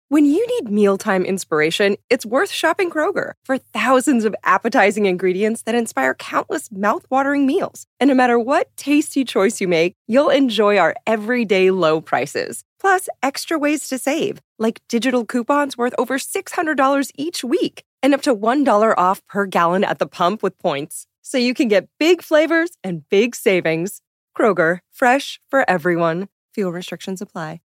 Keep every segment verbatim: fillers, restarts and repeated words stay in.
When you need mealtime inspiration, it's worth shopping Kroger for thousands of appetizing ingredients that inspire countless mouthwatering meals. And no matter what tasty choice you make, you'll enjoy our everyday low prices. Plus, extra ways to save, like digital coupons worth over six hundred dollars each week and up to one dollar off per gallon at the pump with points. So you can get big flavors and big savings. Kroger, fresh for everyone. Fuel restrictions apply.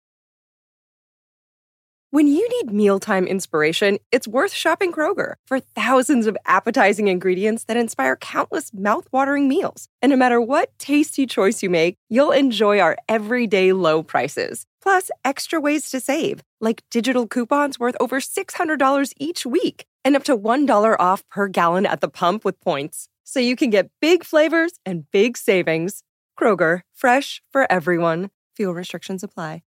When you need mealtime inspiration, it's worth shopping Kroger for thousands of appetizing ingredients that inspire countless mouthwatering meals. And no matter what tasty choice you make, you'll enjoy our everyday low prices. Plus, extra ways to save, like digital coupons worth over six hundred dollars each week and up to one dollar off per gallon at the pump with points. So you can get big flavors and big savings. Kroger, fresh for everyone. Fuel restrictions apply.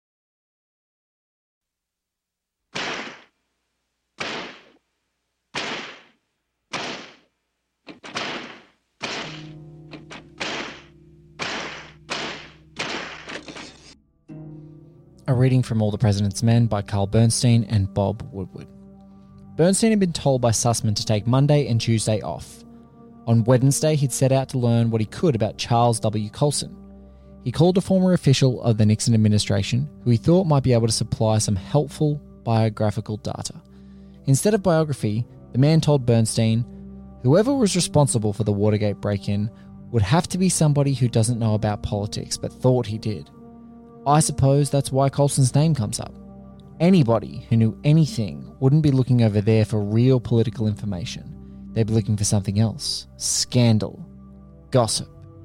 A reading from All the President's Men by Carl Bernstein and Bob Woodward. Bernstein had been told by Sussman to take Monday and Tuesday off. On Wednesday, he'd set out to learn what he could about Charles W. Colson. He called a former official of the Nixon administration who he thought might be able to supply some helpful biographical data. Instead of biography, the man told Bernstein, whoever was responsible for the Watergate break-in would have to be somebody who doesn't know about politics but thought he did. I suppose that's why Colson's name comes up. Anybody who knew anything wouldn't be looking over there for real political information. They'd be looking for something else. Scandal. Gossip.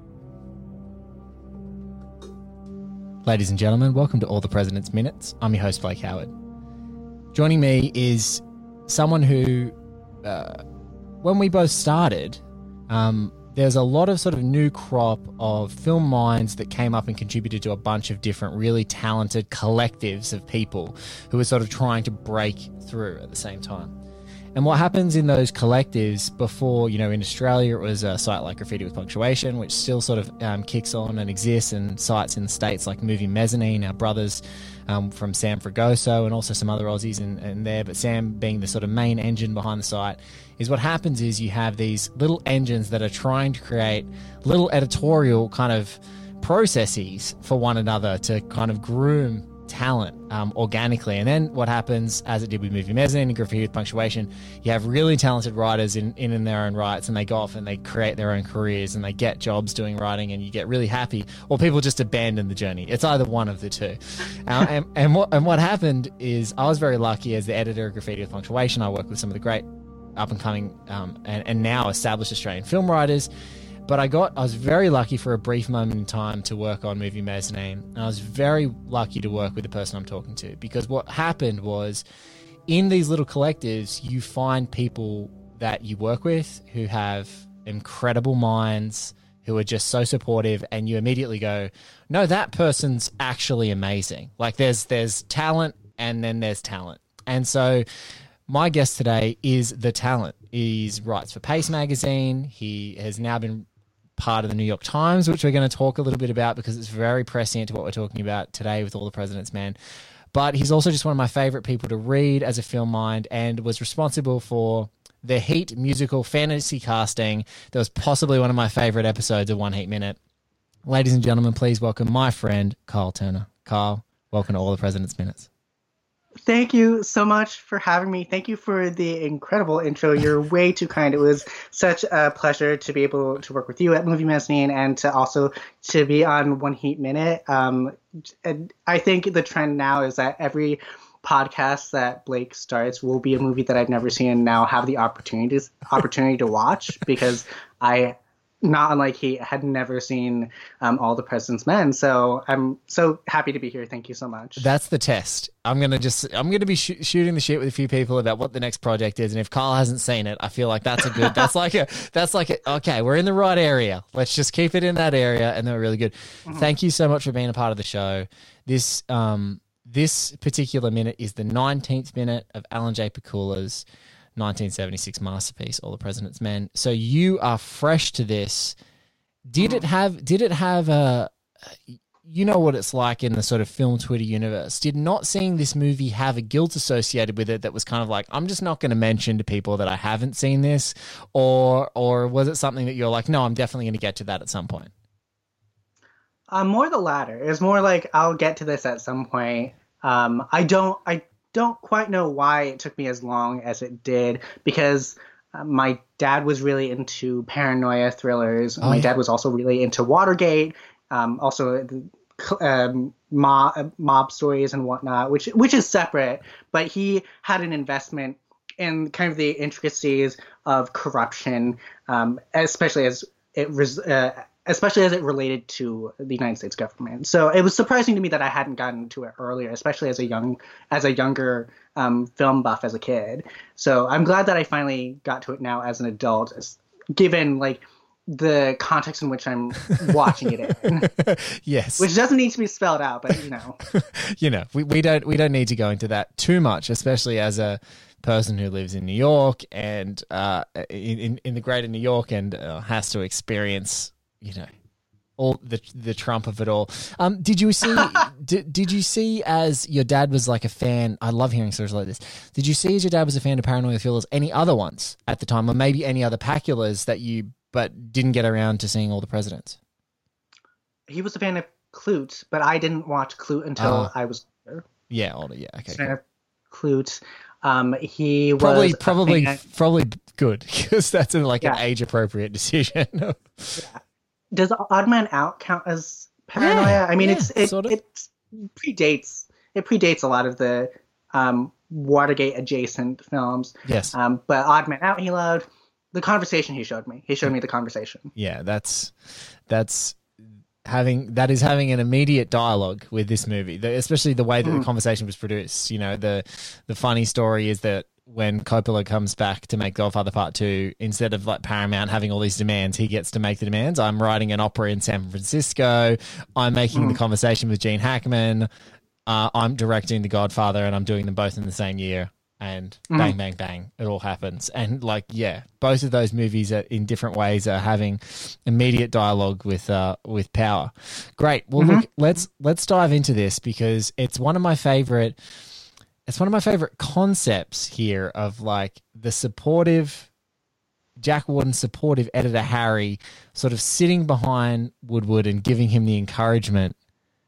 Ladies and gentlemen, welcome to All the President's Minutes. I'm your host, Blake Howard. Joining me is someone who, uh, when we both started, um, there's a lot of sort of new crop of film minds that came up and contributed to a bunch of different really talented collectives of people who were sort of trying to break through at the same time. And what happens in those collectives before, you know, in Australia, it was a site like Graffiti with Punctuation, which still sort of um, kicks on and exists, and sites in the States like Movie Mezzanine, our brothers um, from Sam Fragoso, and also some other Aussies in, in there, but Sam being the sort of main engine behind the site, is what happens is you have these little engines that are trying to create little editorial kind of processes for one another to kind of groom talent um, organically. And then what happens, as it did with Movie Mezzanine and Graffiti with Punctuation, you have really talented writers in, in, in their own rights, and they go off and they create their own careers and they get jobs doing writing, and you get really happy, or people just abandon the journey. It's either one of the two. uh, and, and, what, and what happened is I was very lucky as the editor of Graffiti with Punctuation. I worked with some of the great up-and-coming um, and, and now established Australian film writers. But I got, I was very lucky for a brief moment in time to work on Movie Mezzanine. And I was very lucky to work with the person I'm talking to, because what happened was, in these little collectives, you find people that you work with who have incredible minds, who are just so supportive, and you immediately go, no, that person's actually amazing. Like there's, there's talent, and then there's talent. And so my guest today is the talent. He writes for Pace Magazine. He has now been part of the New York Times, which we're going to talk a little bit about because it's very prescient to what we're talking about today with All the President's Men. But he's also just one of my favorite people to read as a film mind, and was responsible for the Heat musical fantasy casting. That was possibly one of my favorite episodes of One Heat Minute. Ladies and gentlemen, please welcome my friend, Kyle Turner. Kyle, welcome to All the President's Minutes. Thank you so much for having me. Thank you for the incredible intro. You're way too kind. It was such a pleasure to be able to work with you at Movie Mezzanine, and to also to be on One Heat Minute. Um, I think the trend now is that every podcast that Blake starts will be a movie that I've never seen and now have the opportunity to, opportunity to watch, because I, not unlike he, had never seen um, All the President's Men. So I'm so happy to be here. Thank you so much. That's the test. I'm going to just, I'm going to be sh- shooting the shit with a few people about what the next project is. And if Kyle hasn't seen it, I feel like that's a good, that's like a, that's like a, okay, we're in the right area. Let's just keep it in that area. And they're really good. Mm-hmm. Thank you so much for being a part of the show. This, um, this particular minute is the nineteenth minute of Alan J. Pakula's nineteen seventy-six masterpiece, All the President's Men. So you are fresh to this. Did it have, did it have a, you know what it's like in the sort of film Twitter universe. Did not seeing this movie have a guilt associated with it that was kind of like, I'm just not going to mention to people that I haven't seen this? Or or was it something that you're like, no, I'm definitely going to get to that at some point? Uh, more the latter. It's more like I'll get to this at some point. Um, I don't I don't quite know why it took me as long as it did, because uh, my dad was really into paranoia thrillers. Oh, my yeah. dad was also really into Watergate. Um, also, um, mob, mob stories and whatnot, which which is separate. But he had an investment in kind of the intricacies of corruption, um, especially as it res- uh, especially as it related to the United States government. So it was surprising to me that I hadn't gotten to it earlier, especially as a young as a younger um, film buff as a kid. So I'm glad that I finally got to it now as an adult, as, given like the context in which I'm watching it in. Yes. Which doesn't need to be spelled out, but you know. you know, we, we don't we don't need to go into that too much, especially as a person who lives in New York and uh, in in the greater New York and uh, has to experience, you know, all the the Trump of it all. Um, did you see? did, did you see as your dad was like a fan? I love hearing stories like this. Did you see as your dad was a fan of Paranoia Thrillers, any other ones at the time, or maybe any other Paculas that you but didn't get around to seeing All the Presidents? He was a fan of Clute, but I didn't watch Clute until Uh, I was older. Yeah, older. Yeah, okay. Fan Cool. of Clute. Um, he Probably, was a probably, fan- probably good because that's a, like an Yeah. age appropriate decision. Does Odd Man Out count as paranoia? Yeah, I mean, yeah, it's it, sort of. it predates it predates a lot of the um, Watergate adjacent films. Yes. Um, but Odd Man Out, he loved. The Conversation he showed me. He showed me The Conversation. Yeah, that's that's having that is having an immediate dialogue with this movie, the, especially the way that Mm. the conversation was produced. You know, the the funny story is that when Coppola comes back to make Godfather Part Two, instead of like Paramount having all these demands, he gets to make the demands. I'm writing an opera in San Francisco. I'm making Mm. the conversation with Gene Hackman. Uh, I'm directing The Godfather, and I'm doing them both in the same year. And Mhm. bang, bang, bang, it all happens. And like, yeah, both of those movies are in different ways are having immediate dialogue with uh, with power. Great. Well, Mhm. look, let's let's dive into this because it's one of my favorite. It's one of my favorite concepts here of like the supportive Jack Warden supportive editor Harry sort of sitting behind Woodward and giving him the encouragement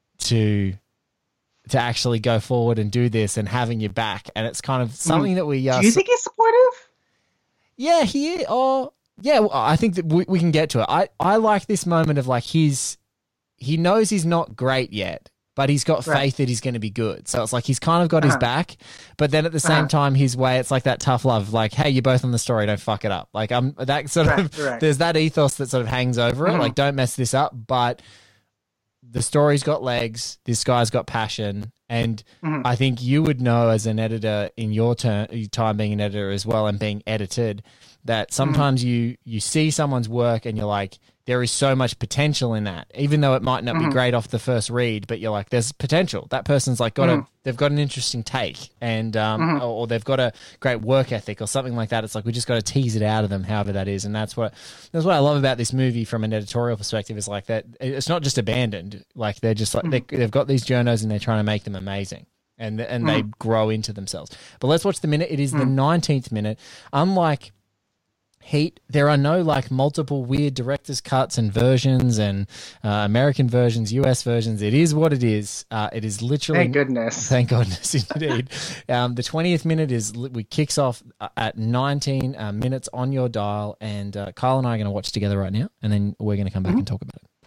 to to actually go forward and do this and having your back. And it's kind of something that we... Uh, Do you think he's supportive? yeah, he... Oh, yeah, well, I think that we, we can get to it. I, I like this moment of like he's... He knows he's not great yet, but he's got Right. faith that he's going to be good. So it's like he's kind of got his Uh-huh. back, but then at the same Uh-huh. time, his way, it's like that tough love, like, hey, you're both on the story, don't fuck it up. Like, I'm that sort Right, of... right. There's that ethos that sort of hangs over it, Mhm. like, don't mess this up, but the story's got legs, this guy's got passion, and Mhm. I think you would know as an editor in your turn, your time being an editor as well and being edited, that sometimes you you see someone's work and you're like, there is so much potential in that, even though it might not be Mhm. great off the first read, but you're like, there's potential. That person's like got Mhm. a, they've got an interesting take, and um, Mhm. or, or they've got a great work ethic or something like that. It's like we just got to tease it out of them, however that is, and that's what that's what I love about this movie from an editorial perspective. Is like that it's not just abandoned, like they're just like they, they've got these journos and they're trying to make them amazing. And and they grow into themselves. But let's watch the minute. It is the nineteenth minute. Unlike Heat, there are no like multiple weird director's cuts and versions and uh, American versions, U S versions. It is what it is. Uh, it is literally. Thank goodness. Thank goodness, indeed. um, the twentieth minute is we kicks off at nineteen uh, minutes on your dial, and uh, Kyle and I are going to watch together right now, and then we're going to come back and talk about it.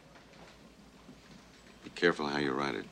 Be careful how you write it.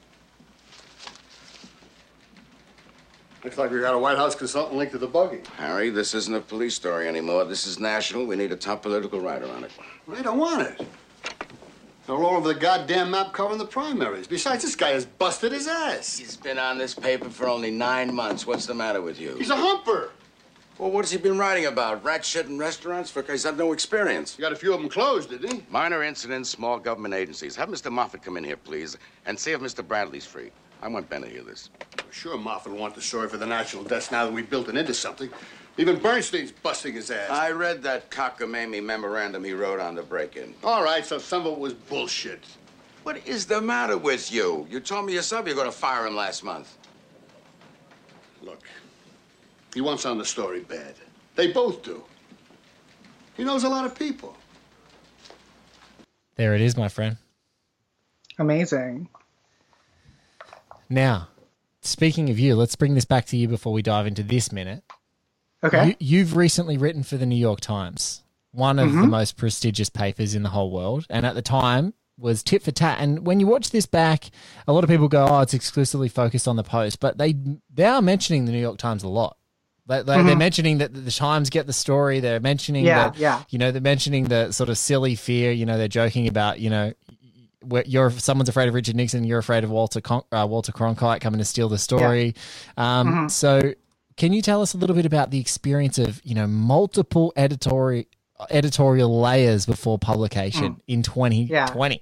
Looks like we got a White House consultant linked to the buggy. Harry, this isn't a police story anymore. This is national. We need a top political writer on it. Well, they don't want it. They're all over the goddamn map covering the primaries. Besides, this guy has busted his ass. He's been on this paper for only nine months. What's the matter with you? He's a humper. Well, what has he been writing about? Rat shit in restaurants? For he's had no experience. He got a few of them closed, didn't he? Minor incidents, small government agencies. Have Mister Moffat come in here, please, and see if Mister Bradley's free. I want Ben to hear this. Sure, Moffat will want the story for the national desk now that we built it into something. Even Bernstein's busting his ass. I read that cockamamie memorandum he wrote on the break-in. All right, so some of it was bullshit. What is the matter with you? You told me yourself you're going to fire him last month. Look, he wants on the story bad. They both do. He knows a lot of people. There it is, my friend. Amazing. Now, speaking of you, let's bring this back to you before we dive into this minute. Okay. You, you've recently written for the New York Times, one of mm-hmm. the most prestigious papers in the whole world, and at the time was tit for tat. And when you watch this back, a lot of people go, oh, it's exclusively focused on the Post, but they they are mentioning the New York Times a lot. They, they, mm-hmm. They're mentioning that the Times get the story. They're mentioning yeah, that, yeah. you know, they're mentioning the sort of silly fear. You know, they're joking about, you know, where you're someone's afraid of Richard Nixon, you're afraid of Walter Con- uh, Walter Cronkite coming to steal the story. Yeah. Um, mm-hmm. So, can you tell us a little bit about the experience of, you know, multiple editorial editorial layers before publication mm. in twenty twenty?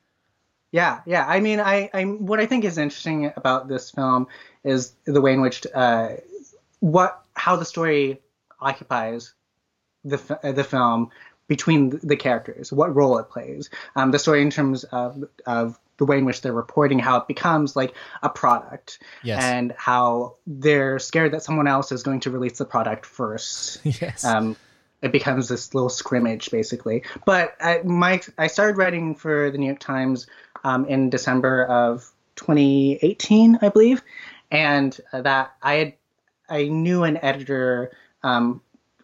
Yeah. yeah, yeah. I mean, I, I what I think is interesting about this film is the way in which uh, what how the story occupies the the film between the characters, what role it plays. Um, the story in terms of of the way in which they're reporting, how it becomes like a product, yes. and how they're scared that someone else is going to release the product first. Yes. Um, it becomes this little scrimmage, basically. But I, my, I started writing for the New York Times um, in December of twenty eighteen, I believe, and that I had I knew an editor, um,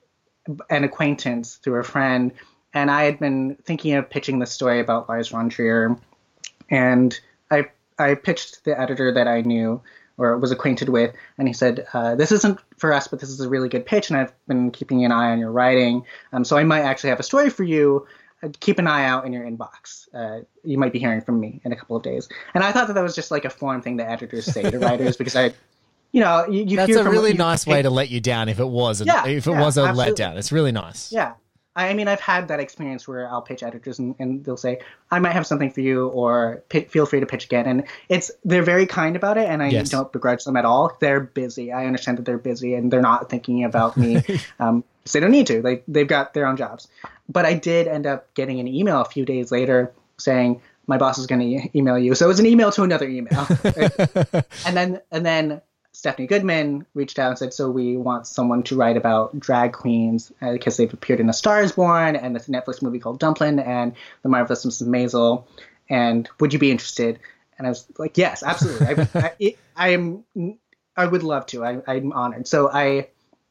an acquaintance through a friend, and I had been thinking of pitching the story about Lars von Trier, and I I pitched the editor that I knew or was acquainted with, and he said, uh, this isn't for us, but this is a really good pitch, and I've been keeping an eye on your writing, um, so I might actually have a story for you. Uh, keep an eye out in your inbox. Uh, you might be hearing from me in a couple of days. And I thought that that was just like a form thing that editors say to writers, because I, you know, you, you That's hear a from, really you, nice way to let you down if it was, a, yeah, if it yeah, was a absolutely. letdown. It's really nice. Yeah. I mean, I've had that experience where I'll pitch editors and, and they'll say, I might have something for you, or p- feel free to pitch again. And it's they're very kind about it, and I yes. don't begrudge them at all. They're busy. I understand that they're busy, and they're not thinking about me. um, so they don't need to. They, they've got their own jobs. But I did end up getting an email a few days later saying, my boss is going to e- email you. So it was an email to another email. and then and then Stephanie Goodman reached out and said, so we want someone to write about drag queens uh, because they've appeared in A Star is Born and this Netflix movie called Dumplin' and The Marvelous Missus Maisel. And would you be interested? And I was like, yes, absolutely. I, I, it, I am. I would love to. I, I'm honored. So I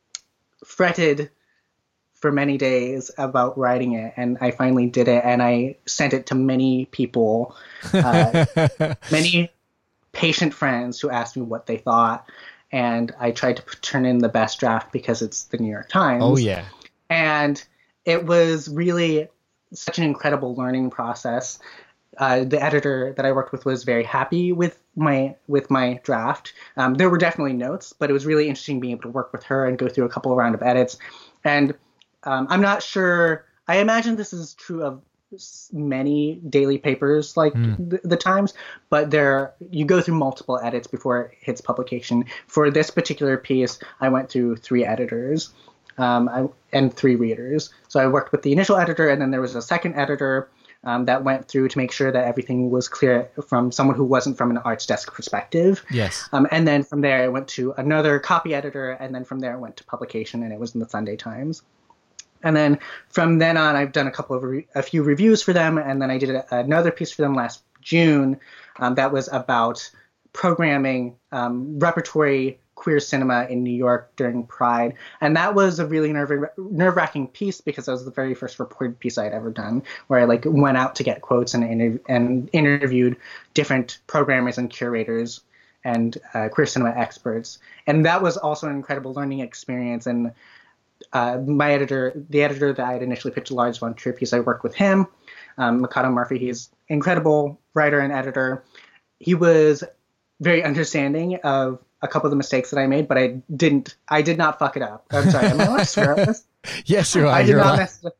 fretted for many days about writing it, and I finally did it. And I sent it to many people, uh, many patient friends who asked me what they thought, and I tried to p- turn in the best draft because it's the New York Times. Oh yeah. And it was really such an incredible learning process. Uh, the editor that I worked with was very happy with my with my draft. Um, there were definitely notes, but it was really interesting being able to work with her and go through a couple of round of edits. And um, I'm not sure. I imagine this is true of many daily papers like mm. the, the Times, but there you go through multiple edits before it hits publication. For this particular piece, I went through three editors um, I, and three readers. So I worked with the initial editor, and then there was a second editor um, that went through to make sure that everything was clear from someone who wasn't from an arts desk perspective. Yes. Um, and then from there, I went to another copy editor, and then from there, I went to publication, and it was in the Sunday Times. And then from then on, I've done a couple of re- a few reviews for them, and then I did a, another piece for them last June um, that was about programming um, repertory queer cinema in New York during Pride, and that was a really nerve nerve wracking piece because that was the very first reported piece I had ever done, where I like went out to get quotes and inter- and interviewed different programmers and curators and uh, queer cinema experts, and that was also an incredible learning experience. And Uh, my editor, the editor that I had initially pitched a Lars von Trier piece, I worked with him, um, Mikado Murphy. He's an incredible writer and editor. He was very understanding of a couple of the mistakes that I made, but I didn't, I did not fuck it up. I'm sorry, am I allowed to swear on this? Yes, you are. I did you're not allowed. mess it up.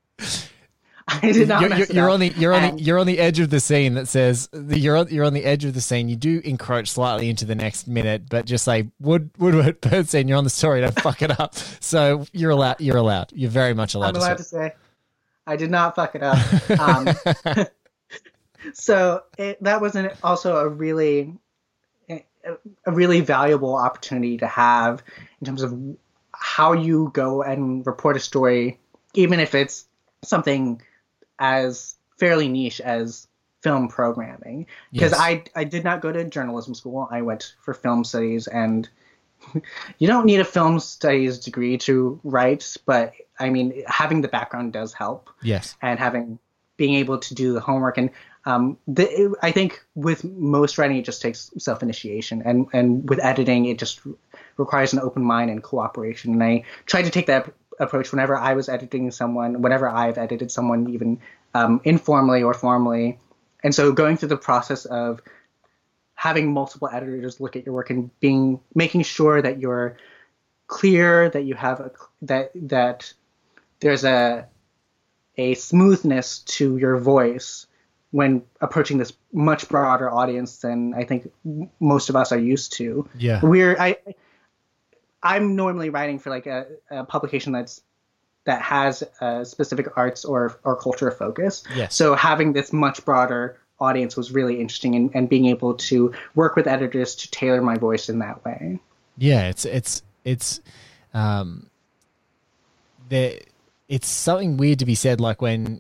I did not You're, mess you're, it you're up. on the you're on And- the you're on the edge of the scene that says you're on, you're on the edge of the scene. You do encroach slightly into the next minute, but just say Wood Woodward Bird scene. You're on the story. Don't fuck it up. So you're allowed. You're allowed. You're very much allowed. I'm to allowed say. to say, I did not fuck it up. Um, So it, that was an, also a really a really valuable opportunity to have in terms of how you go and report a story, even if it's something as fairly niche as film programming. Because Yes. I I did not go to journalism school. I went for film studies, and you don't need a film studies degree to write, but I mean, having the background does help. Yes. And having being able to do the homework, and um, the, I think with most writing, it just takes self-initiation, and and with editing, it just requires an open mind and cooperation. And I tried to take that approach whenever I was editing someone, whenever I've edited someone, even um, informally or formally. And so going through the process of having multiple editors look at your work and being making sure that you're clear, that you have a, that that there's a a smoothness to your voice when approaching this much broader audience than I think most of us are used to. Yeah. We're I I'm normally writing for like a, a publication that's that has a specific arts or or culture focus. Yes. So having this much broader audience was really interesting, and, and being able to work with editors to tailor my voice in that way. Yeah, it's it's it's um there it's something weird to be said, like when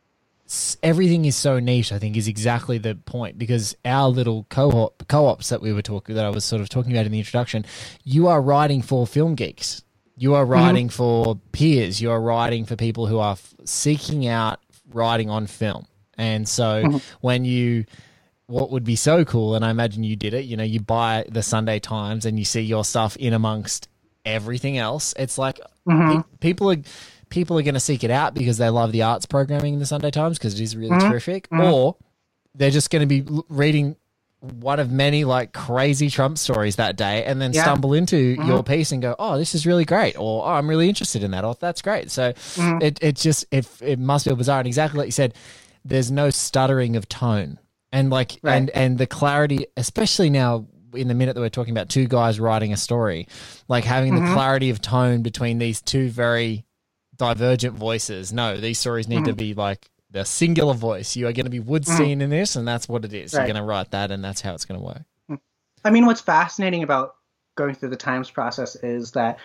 s- everything is so niche, I think is exactly the point, because our little co-op co-ops that we were talking that I was sort of talking about in the introduction, you are writing for film geeks. You are writing mm-hmm. for peers. You are writing for people who are f- seeking out writing on film. And so mm-hmm. when you, what would be so cool, and I imagine you did it, you know, you buy the Sunday Times and you see your stuff in amongst everything else. It's like mm-hmm. pe- people are people are going to seek it out because they love the arts programming in the Sunday Times because it is really mm-hmm. terrific, mm-hmm. or they're just going to be l- reading one of many like crazy Trump stories that day and then yeah. stumble into mm-hmm. your piece and go, oh, this is really great, or oh, I'm really interested in that, or that's great. So mm-hmm. it it just it, it must feel bizarre. And exactly like you said, there's no stuttering of tone, and like right. and and the clarity, especially now in the minute that we're talking about two guys writing a story, like having mm-hmm. the clarity of tone between these two very divergent voices. No, these stories need mm-hmm. to be like the singular voice. You are going to be Woodstein mm-hmm. in this, and that's what it is. Right. You're going to write that, and that's how it's going to work. I mean, what's fascinating about going through the Times process is that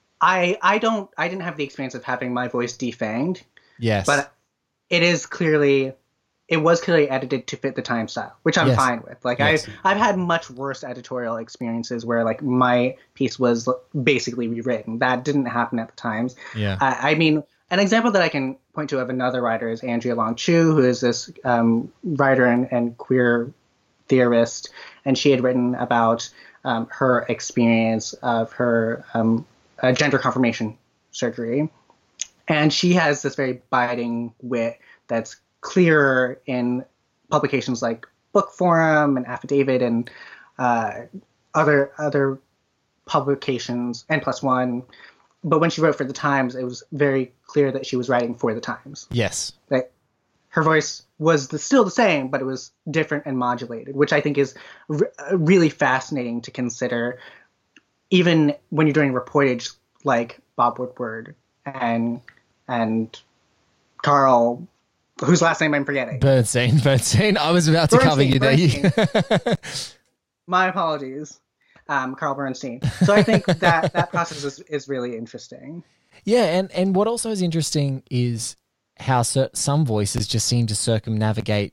I I don't I didn't have the experience of having my voice defanged. Yes, but it is clearly it was clearly edited to fit the Times style, which I'm yes. fine with. Like yes. I I've had much worse editorial experiences where like my piece was basically rewritten. That didn't happen at the Times. Yeah, I, I mean. An example that I can point to of another writer is Andrea Long Chu, who is this um, writer and, and queer theorist, and she had written about um, her experience of her um, uh, gender confirmation surgery. And she has this very biting wit that's clearer in publications like Book Forum and Affidavit and uh, other other publications, N plus one. But when she wrote for the Times, it was very clear that she was writing for the Times. Yes. That her voice was the, still the same, but it was different and modulated, which I think is re- really fascinating to consider, even when you're doing reportage like Bob Woodward and and Carl, whose last name I'm forgetting. Bernstein. Bernstein. I was about to Bernstein, cover you there. My apologies. Um, Carl Bernstein. So I think that that process is, is really interesting. Yeah, and, and what also is interesting is how cer- some voices just seem to circumnavigate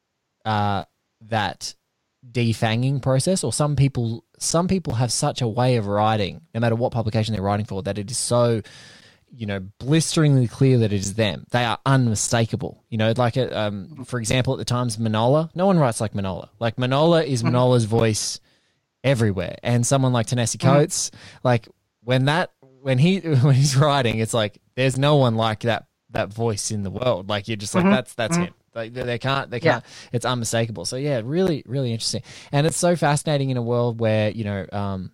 uh, that defanging process, or some people some people have such a way of writing, no matter what publication they're writing for, that it is so, you know, blisteringly clear that it is them. They are unmistakable. You know, like, a, um, for example, at the Times, Manola, no one writes like Manola. Like, Manola is Manola's voice everywhere, and someone like Ta-Nehisi Coates, like when that when he when he's writing, it's like there's no one like that that voice in the world. Like, you're just like mm-hmm. that's that's mm-hmm. him. Like they, they can't they can't. Yeah. It's unmistakable. So yeah, really really interesting, and it's so fascinating in a world where, you know, um,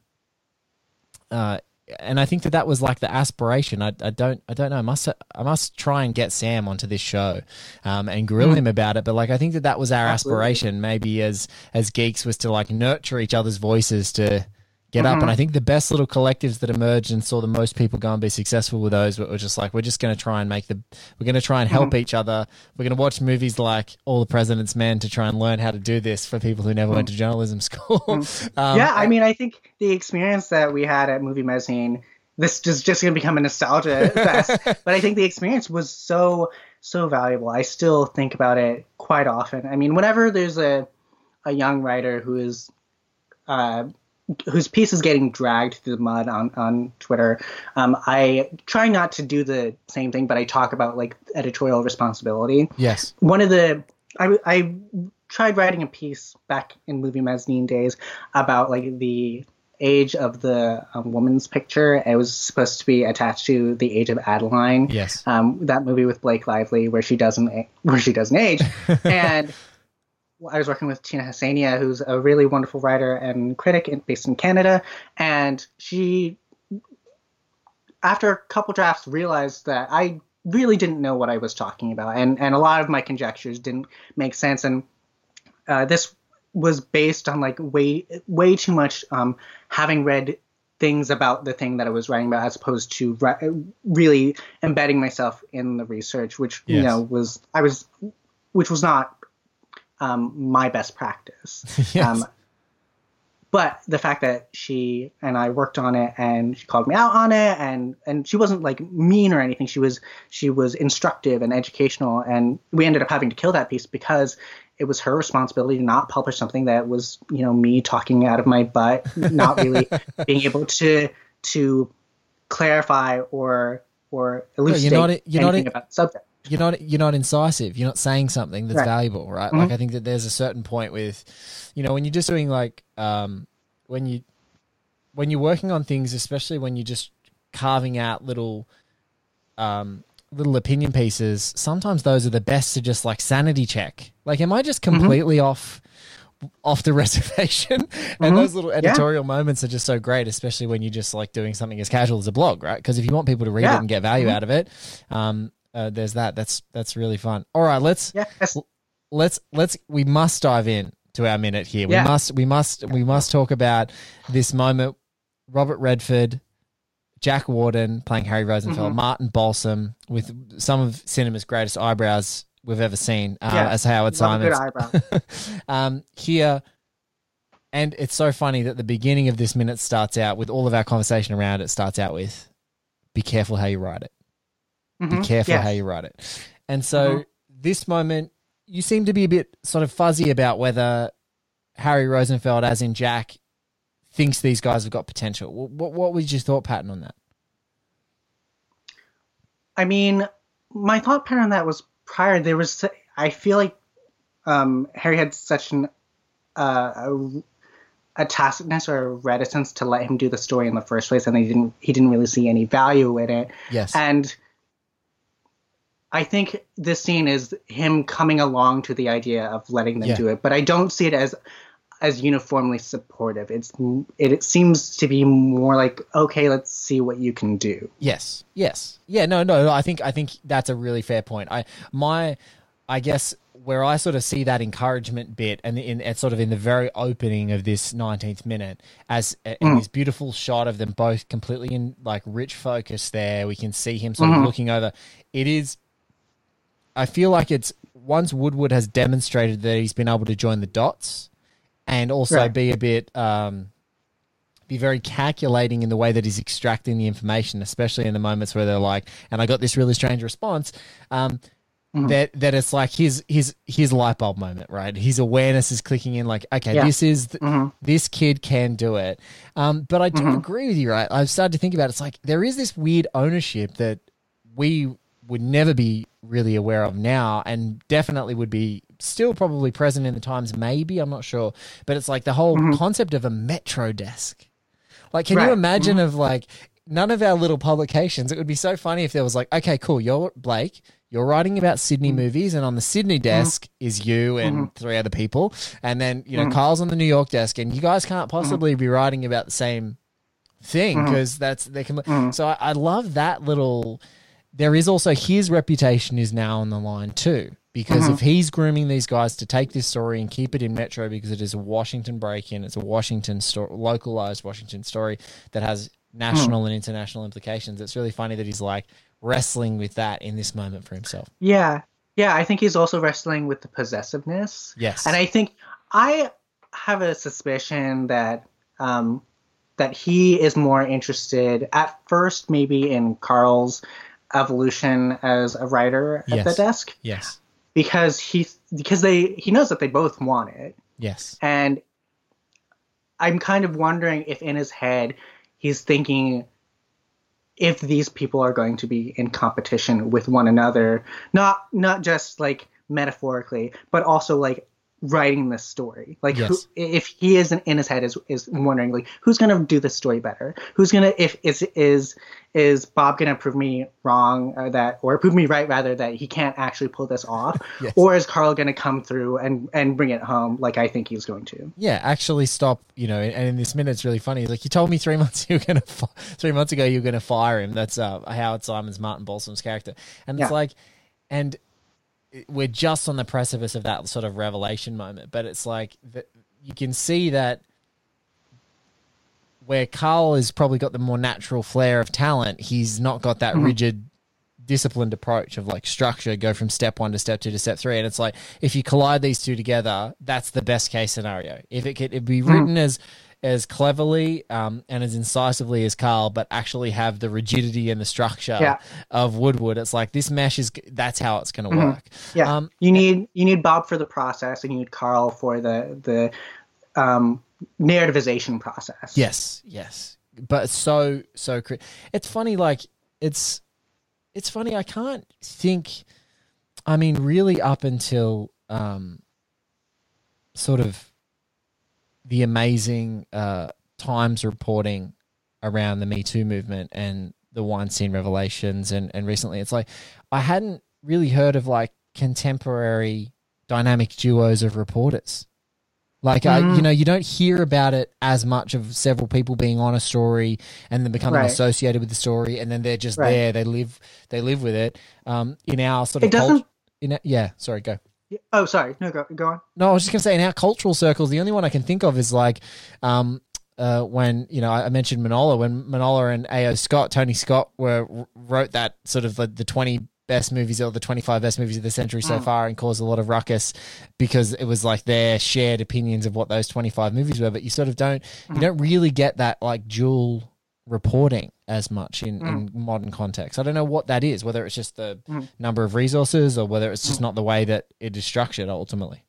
uh, and I think that that was like the aspiration. I, I don't I don't know. I must I must try and get Sam onto this show, um, and grill mm. him about it. But like, I think that that was our Absolutely. aspiration, maybe as as geeks, was to like nurture each other's voices to get Mm-hmm. up. And I think the best little collectives that emerged and saw the most people go and be successful with those were, were just like, we're just going to try and make the, we're going to try and help Mm-hmm. each other. We're going to watch movies like All the President's Men to try and learn how to do this for people who never Mm-hmm. went to journalism school. um, yeah, I mean, I think the experience that we had at Movie Mezzanine, this is just going to become a nostalgia fest, but I think the experience was so, so valuable. I still think about it quite often. I mean, whenever there's a, a young writer who is, uh, whose piece is getting dragged through the mud on, on Twitter, um, I try not to do the same thing, but I talk about like editorial responsibility. yes. One of the, I, I tried writing a piece back in Movie Mezzanine days about like the age of the um, woman's picture. It was supposed to be attached to The Age of Adeline. Yes. Um, that movie with Blake Lively where she doesn't, where she doesn't age. And I was working with Tina Hassania, who's a really wonderful writer and critic in, based in Canada. And she, after a couple drafts, realized that I really didn't know what I was talking about. And, and a lot of my conjectures didn't make sense. And uh, this was based on like way, way too much um, having read things about the thing that I was writing about as opposed to re- really embedding myself in the research, which, Yes. you know, was, I was, which was not um, my best practice. Yes. Um, but the fact that she and I worked on it and she called me out on it and, and she wasn't like mean or anything. She was, she was instructive and educational. And we ended up having to kill that piece because it was her responsibility to not publish something that was, you know, me talking out of my butt, not really being able to, to clarify or, or elucidate you're not- you're not anything in- about the subject. You're not you're not incisive. You're not saying something that's Right. valuable, right? Mm-hmm. Like I think that there's a certain point with, you know, when you're just doing like um, when you when you're working on things, especially when you're just carving out little um, little opinion pieces. Sometimes those are the best to just like sanity check. Like, am I just completely mm-hmm. off off the reservation? Mm-hmm. And those little editorial yeah. moments are just so great, especially when you're just like doing something as casual as a blog, right? Because if you want people to read yeah. it and get value mm-hmm. out of it, um, Uh, there's that. That's that's really fun. All right, let's yeah, let's let's we must dive in to our minute here. Yeah. We must we must we must talk about this moment. Robert Redford, Jack Warden playing Harry Rosenfeld, Mm-hmm. Martin Balsam with some of cinema's greatest eyebrows we've ever seen uh, yeah. as Howard Love a good Simons. eyebrow. um, here, and it's so funny that the beginning of this minute starts out with all of our conversation around it starts out with, "Be careful how you write it." Mm-hmm. Be careful yes. how you write it. And so Mm-hmm. this moment, you seem to be a bit sort of fuzzy about whether Harry Rosenfeld, as in Jack, thinks these guys have got potential. What, what was your thought pattern on that? I mean, my thought pattern on that was prior. There was, I feel like um, Harry had such an uh, a, a tacitness or a reticence to let him do the story in the first place, and he didn't. He didn't really see any value in it. Yes. And I think this scene is him coming along to the idea of letting them Yeah. do it, but I don't see it as as uniformly supportive. It's it, it seems to be more like, okay, let's see what you can do. Yes. Yes. Yeah. No. No. I think I think that's a really fair point. I my I guess where I sort of see that encouragement bit, and in it's sort of in the very opening of this nineteenth minute, as uh, in Mm. this beautiful shot of them both completely in like rich focus. There, we can see him sort Mm-hmm. of looking over. It is. I feel like it's once Woodward has demonstrated that he's been able to join the dots, and also Right. be a bit. Um, be very calculating in the way that he's extracting the information, especially in the moments where they're like, and I got this really strange response, um, mm-hmm. that, that it's like his, his, his light bulb moment, right? His awareness is clicking in like, okay, Yeah. this is, th- Mm-hmm. this kid can do it. Um, but I do Mm-hmm. agree with you, right? I've started to think about it. It's like, there is this weird ownership that we would never be really aware of now, and definitely would be still probably present in the times, maybe, I'm not sure. But it's like the whole Mm-hmm. concept of a metro desk. Like, can Right. you imagine of like none of our little publications? It would be so funny if there was like, okay, cool, you're Blake, you're writing about Sydney Mm-hmm. movies, and on the Sydney desk is you and three other people, and then you know Kyle's on the New York desk, and you guys can't possibly be writing about the same thing because that's they can. So I, I love that little. There is also his reputation is now on the line too, Because Mm-hmm. if he's grooming these guys to take this story and keep it in Metro because it is a Washington break-in, it's a Washington story, localized Washington story that has national Mm. and international implications, it's really funny that he's like wrestling with that in this moment for himself. Yeah. Yeah, I think he's also wrestling with the possessiveness. Yes. And I think I have a suspicion that um, that he is more interested at first maybe in Carl's evolution as a writer at Yes. the desk. Yes. Because he because they he knows that they both want it. Yes. And I'm kind of wondering if in his head he's thinking if these people are going to be in competition with one another, not not just like metaphorically, but also like writing this story. Like Yes. who, if he is in, in his head is is wondering like who's going to do this story better? Who's going to if is is is Bob going to prove me wrong or that or prove me right rather that he can't actually pull this off? Yes. Or is Carl going to come through and and bring it home like I think he's going to? Yeah, actually stop, you know, and in this minute it's really funny. It's like, you told me three months you were gonna fi- three months ago you were gonna fire him. That's uh, Howard Simon's Martin Balsam's character. And it's Yeah. like, and we're just on the precipice of that sort of revelation moment, but it's like the, you can see that where Carl has probably got the more natural flair of talent, he's not got that Mm-hmm. rigid, disciplined approach of like structure, go from step one to step two to step three. And it's like, if you collide these two together, that's the best case scenario. If it could it'd be written Mm-hmm. as as cleverly um, and as incisively as Carl, but actually have the rigidity and the structure Yeah. of Woodward, it's like this mesh is, that's how it's going to work. Yeah, Um, you need you need Bob for the process, and you need Carl for the the um, narrativization process. Yes, yes, but it's so so. Cri- it's funny, like it's it's funny. I can't think. I mean, really, up until um, sort of the amazing uh, Times reporting around the Me Too movement and the Weinstein revelations, and and recently, it's like I hadn't really heard of like contemporary dynamic duos of reporters. Like, I, you know, you don't hear about it as much of several people being on a story and then becoming Right. associated with the story, and then they're just Right. there. They live, they live with it. Um, in our sort of It doesn't- cult- in our, yeah. Sorry, go. Oh, sorry. No, go go on. No, I was just gonna say in our cultural circles, the only one I can think of is like, um, uh, when you know I I mentioned Manola, when Manola and A O Scott, Tony Scott, were wrote that sort of the, the twenty best movies or the twenty-five best movies of the century so far, and caused a lot of ruckus because it was like their shared opinions of what those twenty-five movies were. But you sort of don't, you don't really get that like dual reporting as much in, in modern context. I don't know what that is, whether it's just the number of resources or whether it's just not the way that it is structured ultimately.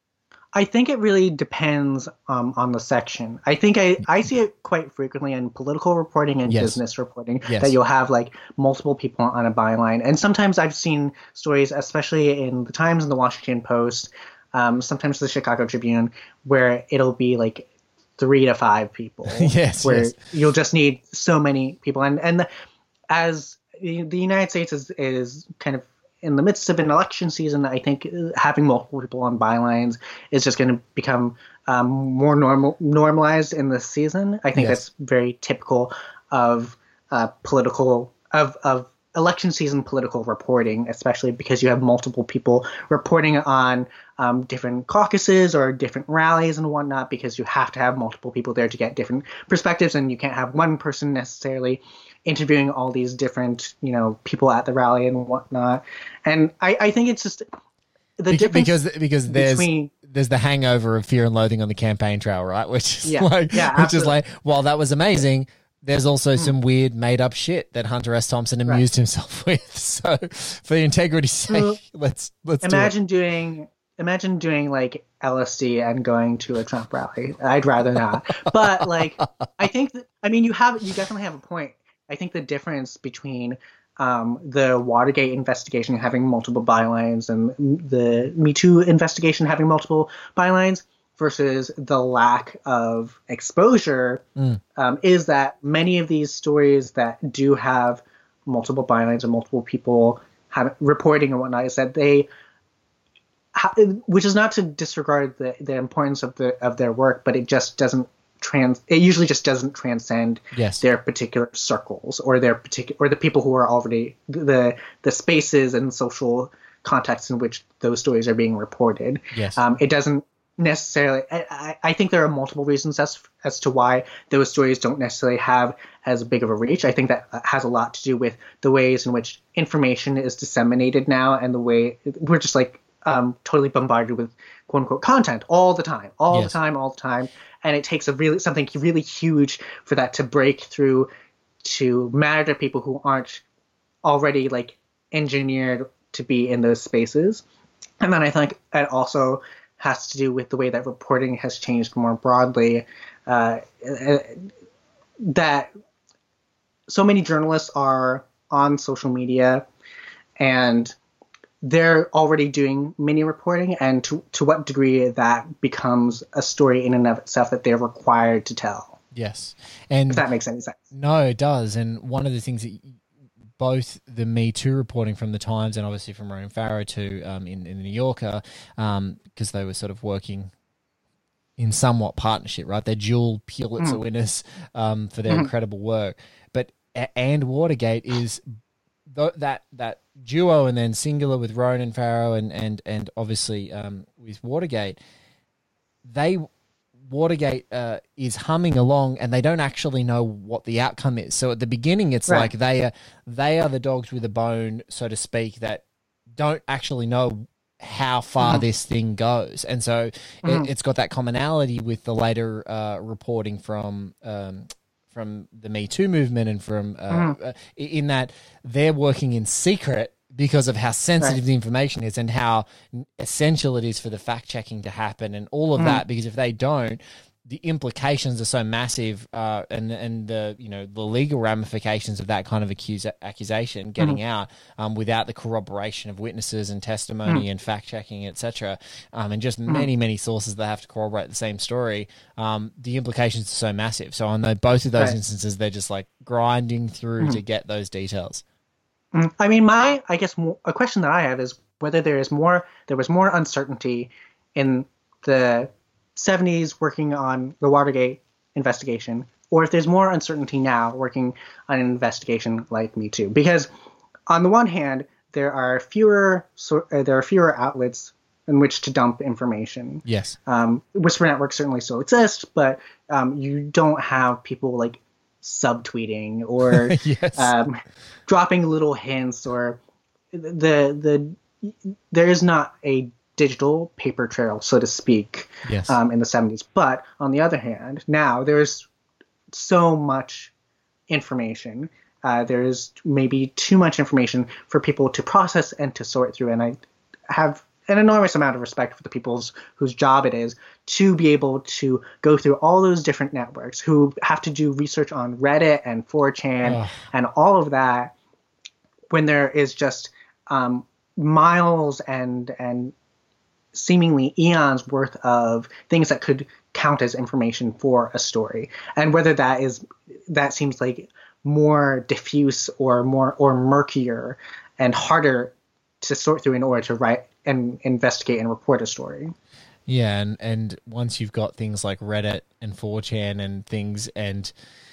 I think it really depends um, on the section. I think I, I see it quite frequently in political reporting and Yes. business reporting Yes. that you'll have like multiple people on a byline. And sometimes I've seen stories, especially in the Times and the Washington Post, um, sometimes the Chicago Tribune, where it'll be like three to five people. Yes, Where yes. you'll just need so many people. And, and the, as the the United States is, is kind of in the midst of an election season, I think uh, having multiple people on bylines is just going to become um, more normal normalized in this season. I think Yes. that's very typical of uh, political of of election season political reporting, especially because you have multiple people reporting on um, different caucuses or different rallies and whatnot, because you have to have multiple people there to get different perspectives, and you can't have one person necessarily interviewing all these different, you know, people at the rally and whatnot. And I, I think it's just the Beca- difference because because there's between there's the hangover of Fear and Loathing on the Campaign Trail, right? Which is Yeah. like, Yeah, which is absolutely. like, while that was amazing, there's also some weird made up shit that Hunter S. Thompson amused himself with. So for the integrity's sake, Well, let's let's imagine doing imagine doing like L S D and going to a Trump rally. I'd rather not. But like, I think that, I mean, you have you definitely have a point. I think the difference between um, the Watergate investigation having multiple bylines and the Me Too investigation having multiple bylines versus the lack of exposure um, is that many of these stories that do have multiple bylines and multiple people have reporting and whatnot is that they, ha- which is not to disregard the, the importance of the of their work, but it just doesn't trans. It usually just doesn't transcend Yes. their particular circles or their particular or the people who are already the the spaces and social context in which those stories are being reported. Yes. Um, it doesn't necessarily. I, I, I think there are multiple reasons as as to why those stories don't necessarily have as big of a reach. I think that has a lot to do with the ways in which information is disseminated now, and the way we're just like um, totally bombarded with quote unquote content all the time, all Yes. the time, all the time, and it takes a really something really huge for that to break through to matter to people who aren't already like engineered to be in those spaces. And then I think it also has to do with the way that reporting has changed more broadly, uh, that so many journalists are on social media and they're already doing mini reporting, and to, to what degree that becomes a story in and of itself that they're required to tell. Yes. And If that makes any sense. no, it does. And one of the things that both the Me Too reporting from the Times and obviously from Ronan Farrow too um, in, in the New Yorker, um, because they were sort of working in somewhat partnership, right? They're dual Pulitzer Mm. winners um, for their Mhm. incredible work. But and Watergate is th- that that duo, and then singular with Ronan Farrow and and and obviously um, with Watergate. They Watergate uh, is humming along, and they don't actually know what the outcome is. So at the beginning, it's Right. like they are they are the dogs with a bone, so to speak, that don't actually know how far Mhm. this thing goes. And so Mhm. it, it's got that commonality with the later uh, reporting from um, from the Me Too movement and from uh, Mhm. uh, in that they're working in secret because of how sensitive Right. the information is and how essential it is for the fact checking to happen and all of Mhm. that. Because if they don't, the implications are so massive, uh, and and the you know the legal ramifications of that kind of accuse, accusation getting Mhm. out um, without the corroboration of witnesses and testimony Mhm. and fact checking, et cetera, um, and just Mhm. many many sources that have to corroborate the same story. Um, the implications are so massive. So on the, both of those Right. instances, they're just like grinding through Mhm. to get those details. Mm, I mean, my I guess mo- a question that I have is whether there is more there was more uncertainty in the seventies working on the Watergate investigation, or if there's more uncertainty now working on an investigation like Me Too. Because on the one hand, there are fewer so, uh, there are fewer outlets in which to dump information. Yes. Um, Whisper networks certainly still exist, but um, you don't have people like subtweeting or Yes. um, dropping little hints, or the the there is not a digital paper trail, so to speak, Yes. um, in the seventies. But on the other hand, now there's so much information. Uh, there is maybe too much information for people to process and to sort through, and I have an enormous amount of respect for the people's whose job it is to be able to go through all those different networks, who have to do research on Reddit and four chan Ugh. and all of that, when there is just um, miles and and seemingly eons worth of things that could count as information for a story. And whether that is that seems like more diffuse or more or murkier and harder to sort through in order to write and investigate and report a story. Yeah, and, and once you've got things like Reddit and four chan and things, and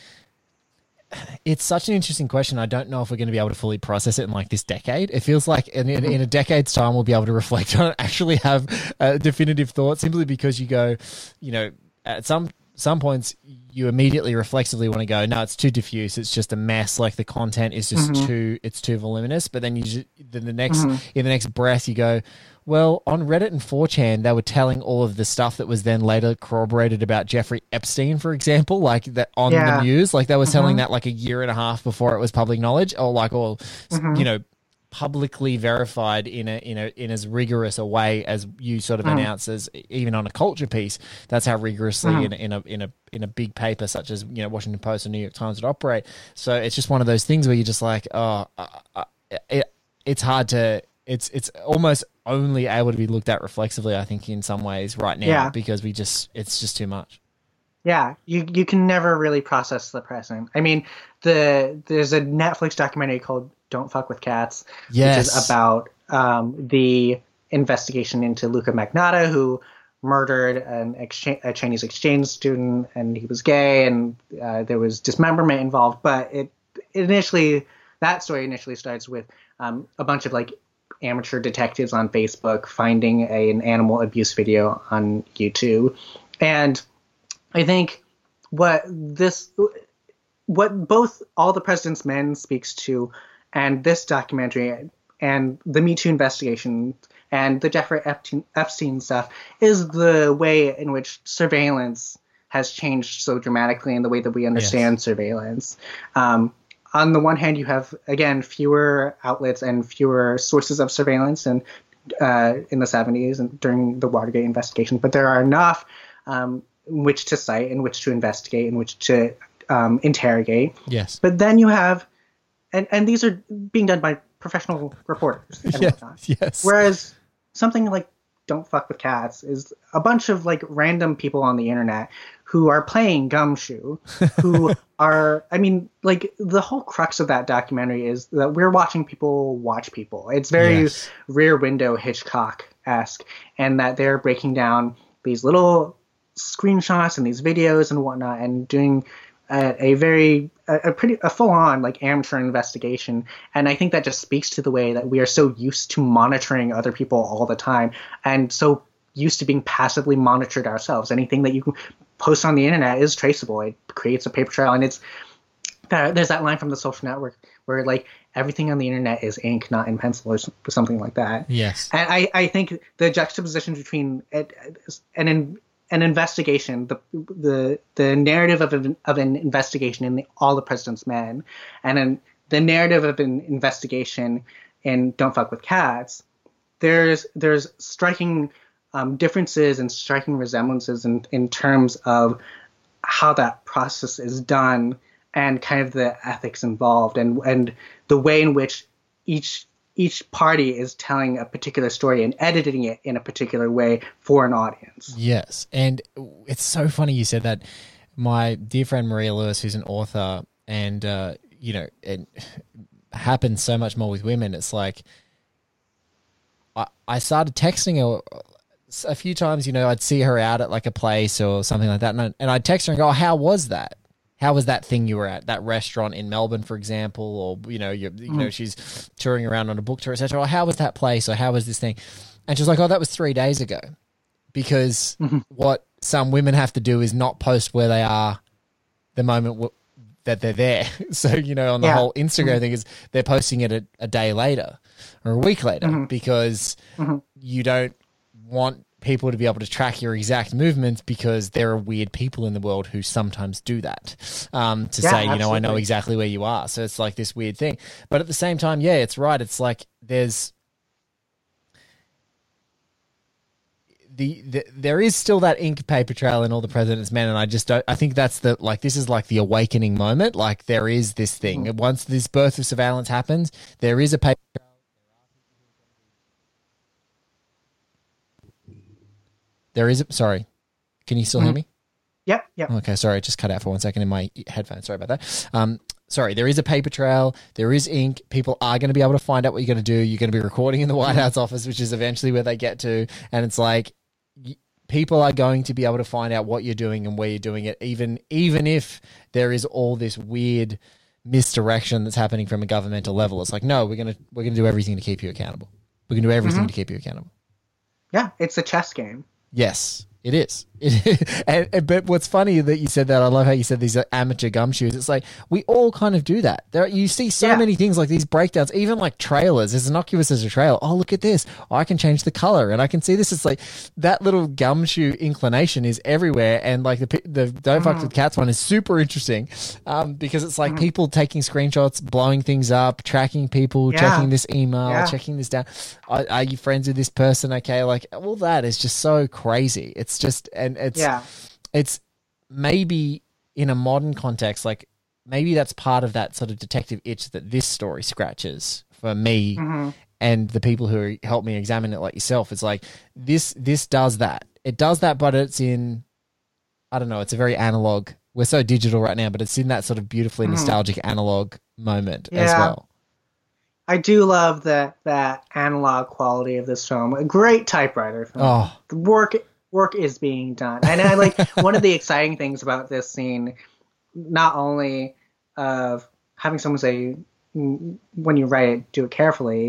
it's such an interesting question. I don't know if we're going to be able to fully process it in like this decade. It feels like in, in, in a decade's time, we'll be able to reflect on it, actually have a definitive thought, simply because you go, you know, at some some points you immediately reflexively want to go, no, it's too diffuse. It's just a mess. Like the content is just Mhm. too, it's too voluminous. But then you just, then the next, Mhm. in the next breath you go, well, on Reddit and four chan, they were telling all of the stuff that was then later corroborated about Jeffrey Epstein, for example, like that on Yeah. the news. Like they were telling Mhm. that like a year and a half before it was public knowledge, or like all, Mhm. you know, publicly verified in a in a in as rigorous a way as you sort of Mhm. announce as even on a culture piece. That's how rigorously Mhm. in, a- in a in a in a big paper such as, you know, Washington Post or New York Times would operate. So it's just one of those things where you're just like, oh, uh, uh, it, it's hard to. It's it's almost only able to be looked at reflexively, I think, in some ways right now, Yeah. because we just it's just too much. Yeah, you you can never really process the present. I mean, the there's a Netflix documentary called "Don't Fuck with Cats," Yes. which is about um, the investigation into Luca Magnotta, who murdered an exchange, a Chinese exchange student, and he was gay, and uh, there was dismemberment involved. But it initially, that story initially starts with um, a bunch of like amateur detectives on Facebook finding a, an animal abuse video on YouTube. And I think what this, what both All the President's Men speaks to, and this documentary, and the Me Too investigation, and the Jeffrey Epstein, Epstein stuff, is the way in which surveillance has changed so dramatically in the way that we understand yes. surveillance. Um, on the one hand, you have, again, fewer outlets and fewer sources of surveillance and uh, in the seventies and during the Watergate investigation, but there are enough um, in which to cite, in which to investigate, in which to um, interrogate. Yes. But then you have, and, and these are being done by professional reporters and yes, whatnot. Yes. Whereas something like Don't Fuck with Cats is a bunch of like random people on the internet who are playing gumshoe, who are, I mean, like the whole crux of that documentary is that we're watching people watch people. It's very yes. Rear Window Hitchcock-esque, and that they're breaking down these little screenshots and these videos and whatnot and doing a, a very, a, a pretty, a full-on like amateur investigation. And I think that just speaks to the way that we are so used to monitoring other people all the time and so used to being passively monitored ourselves. Anything that you can post on the internet is traceable. It creates a paper trail, and it's that, there's that line from The Social Network where like everything on the internet is ink, not in pencil, or something like that. Yes. And I, I think the juxtaposition between it, an in, an investigation, the the the narrative of an, of an investigation in the, All the President's Men, and then the narrative of an investigation in Don't Fuck with Cats, there's there's striking Um, differences and striking resemblances in, in terms of how that process is done and kind of the ethics involved and and the way in which each each party is telling a particular story and editing it in a particular way for an audience. Yes, and it's so funny you said that. My dear friend Maria Lewis, who's an author, and uh, you know, it happens so much more with women. It's like I, I started texting her a few times, you know, I'd see her out at like a place or something like that, and, I, and I'd text her and go, oh, how was that? How was that thing you were at, that restaurant in Melbourne, for example, or, you know, you you know, she's touring around on a book tour, et cetera. Or how was that place, or how was this thing? And she was like, oh, that was three days ago. Because mm-hmm. what some women have to do is not post where they are the moment w- that they're there. So, you know, on the yeah. whole Instagram mm-hmm. thing is they're posting it a, a day later or a week later mm-hmm. because mm-hmm. you don't want people to be able to track your exact movements, because there are weird people in the world who sometimes do that um, to yeah, say, you absolutely. know, I know exactly where you are. So it's like this weird thing. But at the same time, yeah, it's right. It's like there's the, the there is still that ink paper trail in All the President's Men. And I just don't, I think that's the, like, this is like the awakening moment. Like there is this thing. Mm. Once this birth of surveillance happens, there is a paper trail. There is, a, sorry, can you still mm-hmm. hear me? Yep, yep. Okay, sorry, it just cut out for one second in my headphones. Sorry about that. Um, sorry, there is a paper trail. There is ink. People are going to be able to find out what you're going to do. You're going to be recording in the White House office, which is eventually where they get to. And it's like people are going to be able to find out what you're doing and where you're doing it, even even if there is all this weird misdirection that's happening from a governmental level. It's like, no, we're gonna we're gonna do everything to keep you accountable. We're gonna do everything mm-hmm. to keep you accountable. Yeah, it's a chess game. Yes, it is. It, and, and, but what's funny that you said that, I love how you said these are amateur gumshoes. It's like we all kind of do that. There, you see so yeah. many things like these breakdowns, even like trailers, as innocuous as a trailer. Oh, look at this. Oh, I can change the color and I can see this. It's like that little gumshoe inclination is everywhere. And like the the Don't Fuck with Cats one is super interesting um, because it's like mm-hmm. people taking screenshots, blowing things up, tracking people, yeah. checking this email, yeah. checking this down. Are, are you friends with this person? Okay, like all that is just so crazy. It's just, and it's, yeah. it's maybe in a modern context, like maybe that's part of that sort of detective itch that this story scratches for me mm-hmm. and the people who help me examine it, like yourself. It's like this, this does that. It does that, but it's in, I don't know, it's a very analog. We're so digital right now, but it's in that sort of beautifully mm-hmm. nostalgic analog moment yeah. as well. I do love that that analog quality of this film. A great typewriter film. Oh. The work work is being done. And I like one of the exciting things about this scene, not only of having someone say, when you write it, do it carefully,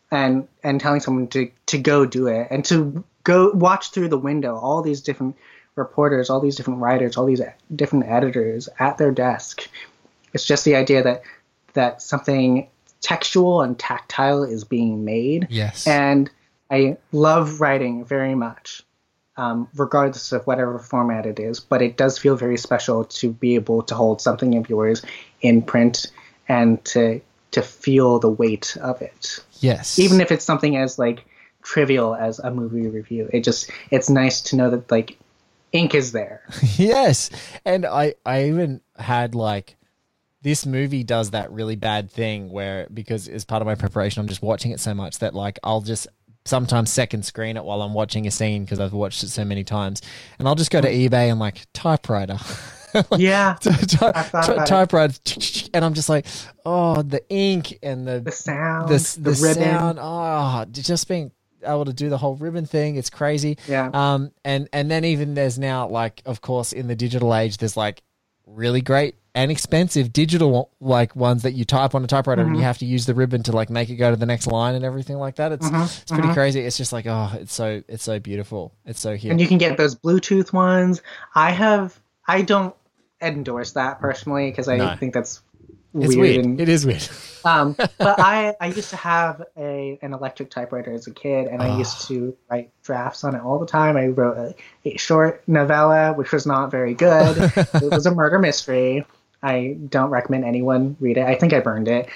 and and telling someone to to go do it and to go watch through the window all these different reporters, all these different writers, all these different editors at their desk. It's just the idea that that something textual and tactile is being made. Yes. And I love writing very much, um, regardless of whatever format it is, but it does feel very special to be able to hold something of yours in print and to to feel the weight of it. Yes. Even if it's something as like trivial as a movie review. It just it's nice to know that like ink is there. Yes. And I, I even had like this movie does that really bad thing where, because as part of my preparation, I'm just watching it so much that like I'll just sometimes second screen it while I'm watching a scene because I've watched it so many times, and I'll just go to eBay and like typewriter. Yeah, typewriter, and I'm just like, oh, the ink and the the sound, the, the, the ribbon. sound, oh, just being able to do the whole ribbon thing, it's crazy. Yeah. Um, and and then even there's now like, of course, in the digital age, there's like really great and expensive digital like ones that you type on a typewriter mm-hmm. and you have to use the ribbon to like make it go to the next line and everything like that. It's mm-hmm. it's pretty mm-hmm. crazy. It's just like, oh, it's so it's so beautiful. It's so cute. And you can get those Bluetooth ones. I have. I don't endorse that personally because I No. think that's it's weird. weird. And, it is weird. um, but I I used to have a an electric typewriter as a kid, and I Oh. used to write drafts on it all the time. I wrote a, a short novella, which was not very good. It was a murder mystery. I don't recommend anyone read it. I think I burned it.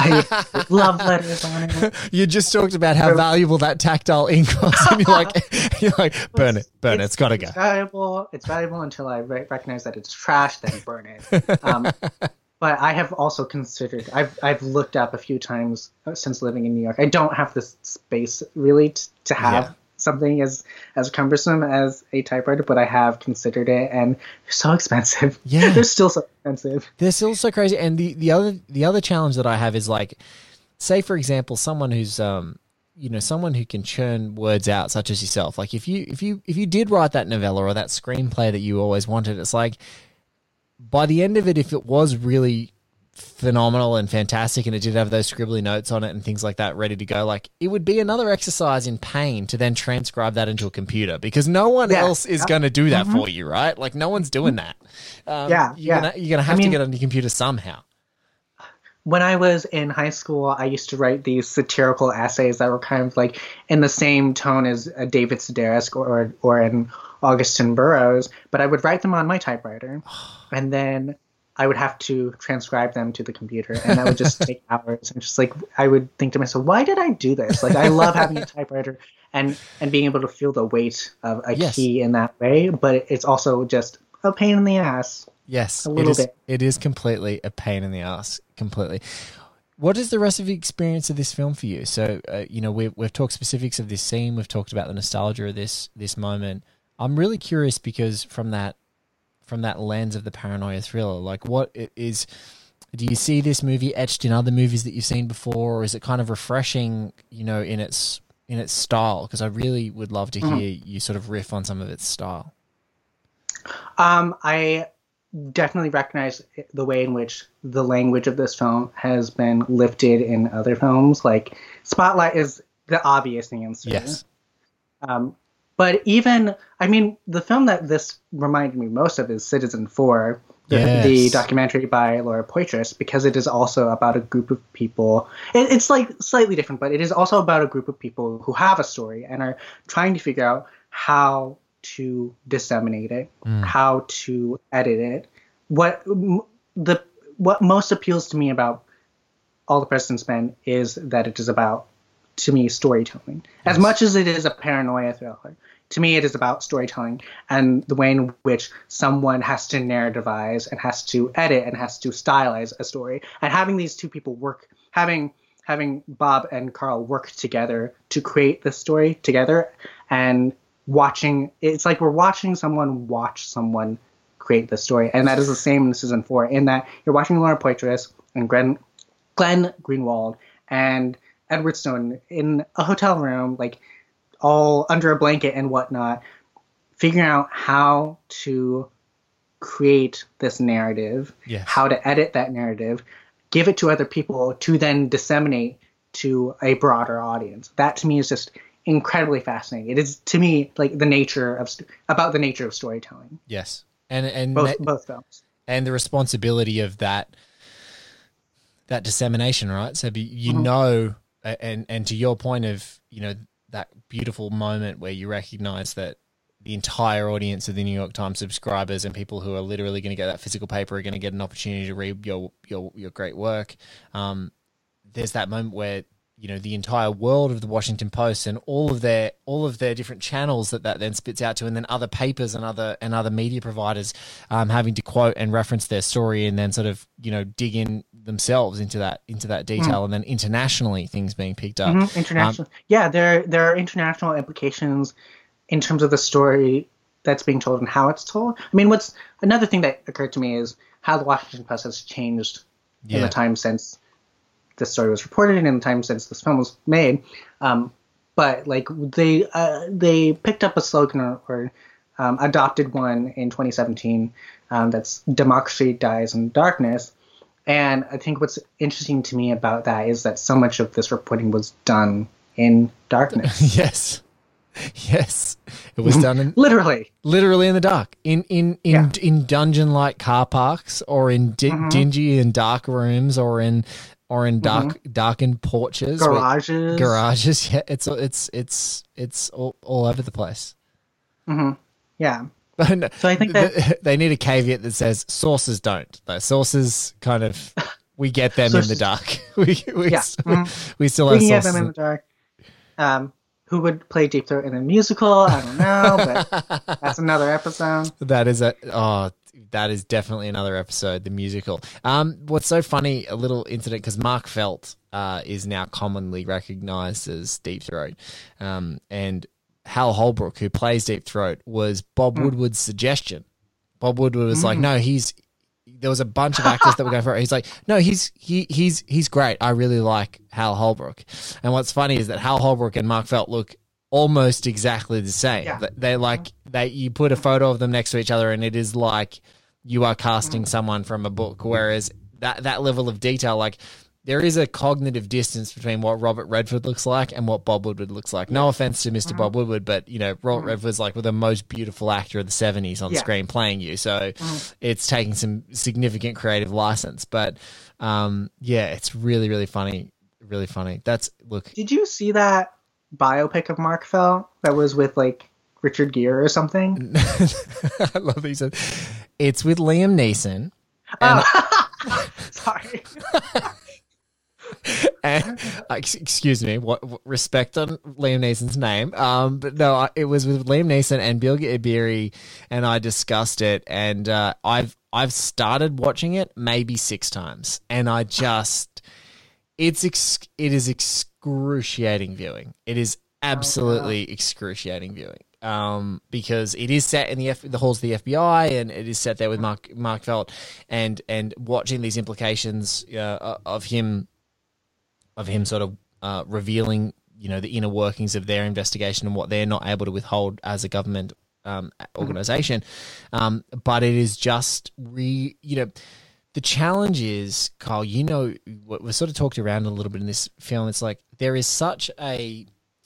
I love letters on it. You just talked about how valuable that tactile ink was, and you're like, you're like, burn it, burn it. It's got to go. It's valuable. It's valuable until I re- recognize that it's trash, then burn it. Um, but I have also considered. I've I've looked up a few times since living in New York. I don't have the space really t- to have. Yeah. Something as as cumbersome as a typewriter, but I have considered it, and they're so expensive. Yeah. They're still so expensive. They're still so crazy. And the, the other the other challenge that I have is like, say for example, someone who's um you know, someone who can churn words out, such as yourself. Like if you if you if you did write that novella or that screenplay that you always wanted, it's like by the end of it, if it was really phenomenal and fantastic and it did have those scribbly notes on it and things like that ready to go, like it would be another exercise in pain to then transcribe that into a computer, because no one Yeah. else is Yep. going to do that Mhm. for you, right? Like no one's doing that. Um, Yeah, you're yeah. gonna, you're gonna have I mean- to get on your computer somehow. When I was in high school, I used to write these satirical essays that were kind of like in the same tone as a David Sedaris or or an Augustin Burroughs, but I would write them on my typewriter, and then I would have to transcribe them to the computer, and that would just take hours. And just like I would think to myself, why did I do this? Like I love having a typewriter and and being able to feel the weight of a Yes. key in that way, but it's also just a pain in the ass. Yes, A it little is, bit. it is completely a pain in the ass, completely. What is the rest of the experience of this film for you? So, uh, you know, we've, we've talked specifics of this scene. We've talked about the nostalgia of this this moment. I'm really curious because from that from that lens of the paranoia thriller, like what it is, do you see this movie etched in other movies that you've seen before, or is it kind of refreshing, you know, in its in its style? Because I really would love to hear Mm-hmm. you sort of riff on some of its style. Um, I definitely recognize the way in which the language of this film has been lifted in other films. Like Spotlight is the obvious answer. Yes. Um, but even, I mean, the film that this reminded me most of is Citizen Four, the, Yes. the documentary by Laura Poitras, because it is also about a group of people. It, it's like slightly different, but it is also about a group of people who have a story and are trying to figure out how to disseminate it, Mm. how to edit it. What m- the what most appeals to me about All the President's Men is that it is about, to me, storytelling. As much as it is a paranoia thriller, to me it is about storytelling and the way in which someone has to narrativize and has to edit and has to stylize a story. And having these two people work, having having Bob and Carl work together to create this story together, and watching, it's like we're watching someone watch someone create the story. And that is the same in Season four, in that you're watching Laura Poitras and Glenn, Glenn Greenwald and Edward Snowden in a hotel room, like all under a blanket and whatnot, figuring out how to create this narrative, Yes. how to edit that narrative, give it to other people to then disseminate to a broader audience. That to me is just incredibly fascinating. It is to me like the nature of about the nature of storytelling. Yes, and and both both films, and the responsibility of that that dissemination, right? So be, you mm-hmm. know, and and to your point of you know that beautiful moment where you recognize that the entire audience of the New York Times subscribers and people who are literally going to get that physical paper are going to get an opportunity to read your your your great work. Um, there's that moment where you know the entire world of the Washington Post and all of their all of their different channels that that then spits out to, and then other papers and other and other media providers um, having to quote and reference their story, and then sort of you know dig in themselves into that into that detail, mm. and then internationally things being picked up. Mm-hmm. International, um, yeah, there there are international implications in terms of the story that's being told and how it's told. I mean, what's another thing that occurred to me is how the Washington Post has changed yeah. in the time since this story was reported and in the time since this film was made. Um, but like they uh, they picked up a slogan or, or um, adopted one in twenty seventeen um, that's "Democracy Dies in Darkness." And I think what's interesting to me about that is that so much of this reporting was done in darkness. Yes. Yes, it was done in literally, literally in the dark, in in in, yeah. in dungeon-like car parks, or in di- mm-hmm. dingy and dark rooms, or in or in dark mm-hmm. darkened porches, garages, where, garages. Yeah, it's it's it's it's all, all over the place. Mm-hmm. Yeah. No, so I think that they need a caveat that says sources don't. The sources kind of we get them in the dark. we we, yeah. still, mm-hmm. we still we have can sources get them in the dark. Um. Who would play Deep Throat in a musical? I don't know, but that's another episode. That is a oh, that is definitely another episode. The musical. Um, what's so funny? A little incident because Mark Felt uh, is now commonly recognised as Deep Throat, um, and Hal Holbrook, who plays Deep Throat, was Bob mm. Woodward's suggestion. Bob Woodward was mm. like, "No, he's." There was a bunch of actors that were going for it. He's like, no, he's he he's he's great. I really like Hal Holbrook. And what's funny is that Hal Holbrook and Mark Felt look almost exactly the same. Yeah. They like they you put a photo of them next to each other, and it is like you are casting someone from a book. Whereas that that level of detail, like there is a cognitive distance between what Robert Redford looks like and what Bob Woodward looks like. No offense to Mister Bob Woodward, but you know, Robert Redford's like the most beautiful actor of the seventies on yeah. screen playing you. So mm. it's taking some significant creative license. But um, yeah, it's really, really funny. Really funny. That's look. Did you see that biopic of Mark Felt that was with like Richard Gere or something? I love that you said it's with Liam Neeson. And oh. Sorry. And, uh, excuse me, what, what respect on Liam Neeson's name, um, but no, I, it was with Liam Neeson and Bilge Ebiri, and I discussed it, and uh, I've I've started watching it maybe six times, and I just it's ex- it is excruciating viewing. It is absolutely excruciating viewing. Um, because it is set in the F- the halls of the F B I, and it is set there with Mark Mark Felt, and and watching these implications uh, of him. of him sort of uh, revealing, you know, the inner workings of their investigation and what they're not able to withhold as a government um, organization. Um, but it is just, re, you know, the challenge is, Kyle, you know, what we sort of talked around a little bit in this film. It's like there is such a,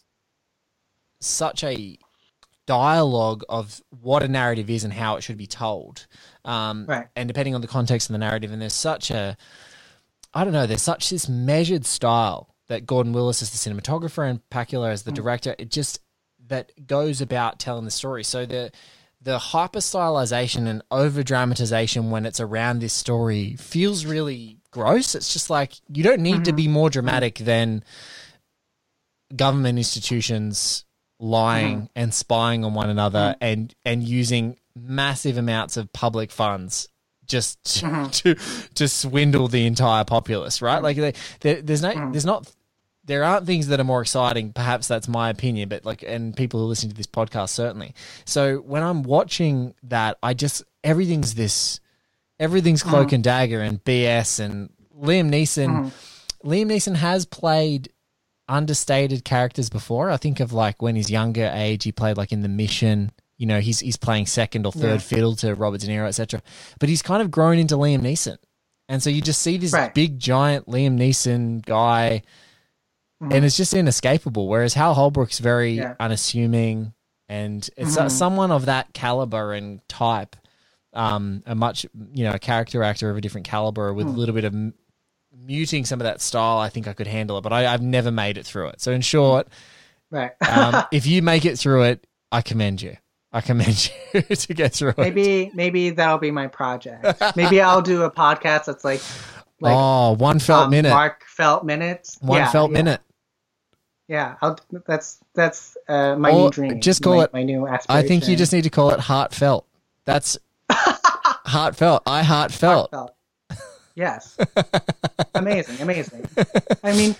such a dialogue of what a narrative is and how it should be told. Um, right. And depending on the context of the narrative, and there's such a, I don't know, there's such this measured style that Gordon Willis as the cinematographer and Pakula as the director, it just, that goes about telling the story. So the the hyper stylization and over dramatization when it's around this story feels really gross. It's just like, you don't need mm-hmm. to be more dramatic than government institutions lying mm-hmm. and spying on one another mm-hmm. and, and using massive amounts of public funds just to, mm-hmm. to to swindle the entire populace, right? Like they, there, there's no, mm-hmm. there's not, there aren't things that are more exciting. Perhaps that's my opinion, but like, and people who listen to this podcast certainly. So when I'm watching that, I just everything's this, everything's cloak mm-hmm. and dagger and B S. And Liam Neeson, mm-hmm. Liam Neeson has played understated characters before. I think of like when he's younger age, he played like in The Mission. You know, he's he's playing second or third yeah. fiddle to Robert De Niro, et cetera. But he's kind of grown into Liam Neeson. And so you just see this right. big, giant Liam Neeson guy Mm-hmm. and it's just inescapable. Whereas Hal Holbrook's very Yeah. unassuming, and it's Mhm. uh, someone of that caliber and type, um, a much, you know, a character actor of a different caliber with Mm. a little bit of m- muting some of that style. I think I could handle it, but I, I've never made it through it. So in short, Right. um, if you make it through it, I commend you. I commend you to get through it. maybe maybe that'll be my project. Maybe I'll do a podcast that's like like oh, one felt um, minute. Mark Felt minutes. One yeah, felt yeah, minute. Yeah, I'll, that's that's uh, my Or new dream. just call my, it- my new I aspiration. think you just need to call it heartfelt. That's heartfelt. I heartfelt. Heartfelt. Yes. Amazing, amazing. I mean,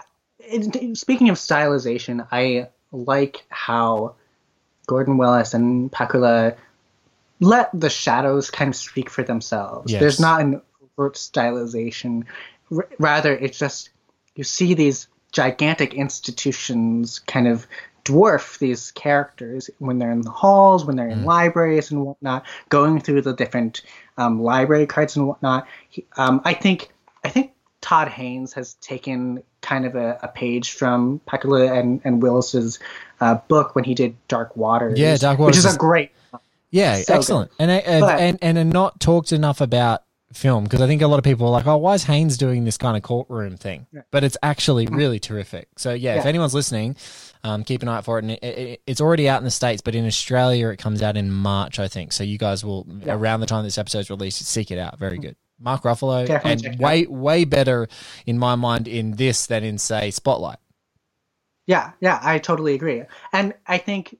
it, speaking of stylization, I like how Gordon Willis and Pakula let the shadows kind of speak for themselves. Yes. There's not an overt stylization. R- rather, it's just you see these gigantic institutions kind of dwarf these characters when they're in the halls, when they're in libraries and whatnot, going through the different um, library cards and whatnot. He, um, I think I think Todd Haynes has taken kind of a, a page from Pakula and, and Willis's uh, book when he did Dark Waters. Yeah, Dark which Waters is is- a great. Yeah, So excellent. And and, But- and and and not talked enough about film, because I think a lot of people are like, oh, why is Haynes doing this kind of courtroom thing? But it's actually really terrific. So yeah, if Yeah. anyone's listening, um, keep an eye out for it. And it, it, it's already out in the States, but in Australia it comes out in March, I think. So you guys will, around the time this episode's released, seek it out. Very good. Mark Ruffalo, Definitely check and it out. way way better in my mind in this than in, say, Spotlight. Yeah, yeah, I totally agree. And I think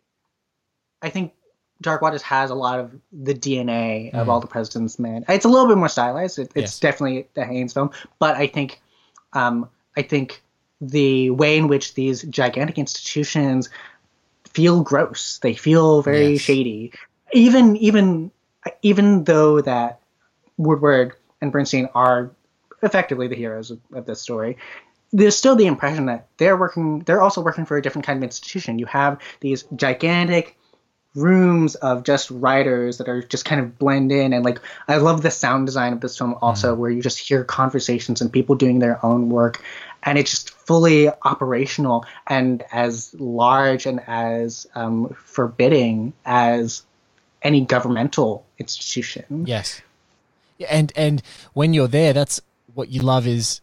I think Dark Waters has a lot of the D N A of All the President's Men. It's a little bit more stylized. It, it's Yes. definitely the Haynes film, but I think um, I think the way in which these gigantic institutions feel gross, they feel very Yes. shady. Even even even though that Woodward and Bernstein are effectively the heroes of, of this story, there's still the impression that they're working they're also working for a different kind of institution. You have these gigantic rooms of just writers that are just kind of blend in, and like I love the sound design of this film also, where you just hear conversations and people doing their own work, and it's just fully operational and as large and as um, forbidding as any governmental institution. Yes. Yeah, and and when you're there, that's what you love is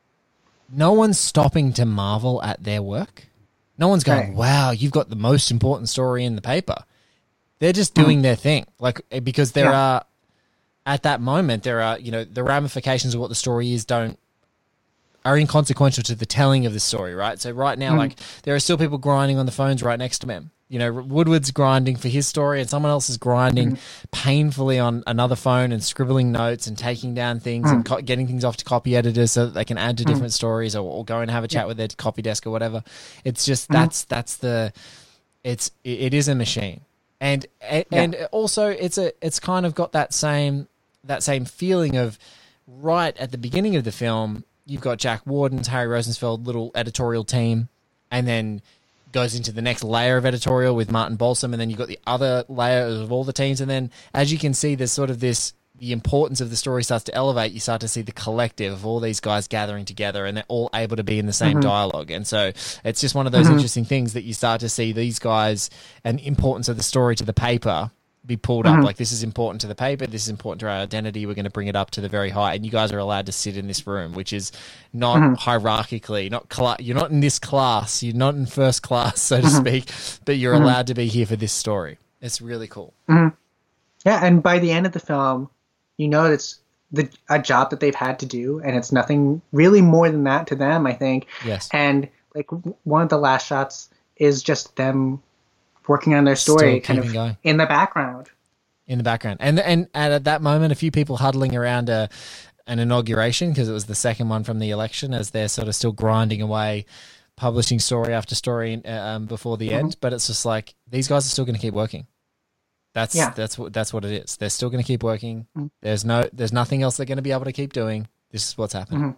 no one's stopping to marvel at their work. No one's going, Right. wow, you've got the most important story in the paper. They're just doing their thing. Like, because there Yeah. are, at that moment, there are, you know, the ramifications of what the story is don't, are inconsequential to the telling of the story, right? So right now, like, there are still people grinding on the phones right next to them. You know, Woodward's grinding for his story and someone else is grinding painfully on another phone and scribbling notes and taking down things and co- getting things off to copy editors so that they can add to different stories, or, or go and have a chat with their copy desk or whatever. It's just, that's, that's the, it's, it, it is a machine. And, and, and also it's a, it's kind of got that same, that same feeling of right at the beginning of the film, you've got Jack Warden's, Harry Rosenfeld little editorial team, and then goes into the next layer of editorial with Martin Balsam, and then you've got the other layer of all the teams, and then as you can see, there's sort of this, the importance of the story starts to elevate. You start to see the collective of all these guys gathering together, and they're all able to be in the same dialogue. And so it's just one of those interesting things that you start to see these guys and the importance of the story to the paper be pulled up. Like, this is important to the paper, this is important to our identity, we're going to bring it up to the very high, and you guys are allowed to sit in this room, which is not hierarchically, not cla- you're not in this class, you're not in first class, so to speak, but you're allowed to be here for this story. It's really cool. Yeah, and by the end of the film, you know it's the a job that they've had to do, and it's nothing really more than that to them, I think. Yes. And like w- one of the last shots is just them working on their story, Still kind of keeping going. in the background. In the background. And and, and at that moment, a few people huddling around a, an inauguration, because it was the second one from the election, as they're sort of still grinding away, publishing story after story um, before the end. But it's just like, these guys are still going to keep working. That's Yeah. that's what that's what it is. They're still going to keep working. There's no there's nothing else they're going to be able to keep doing. This is what's happening.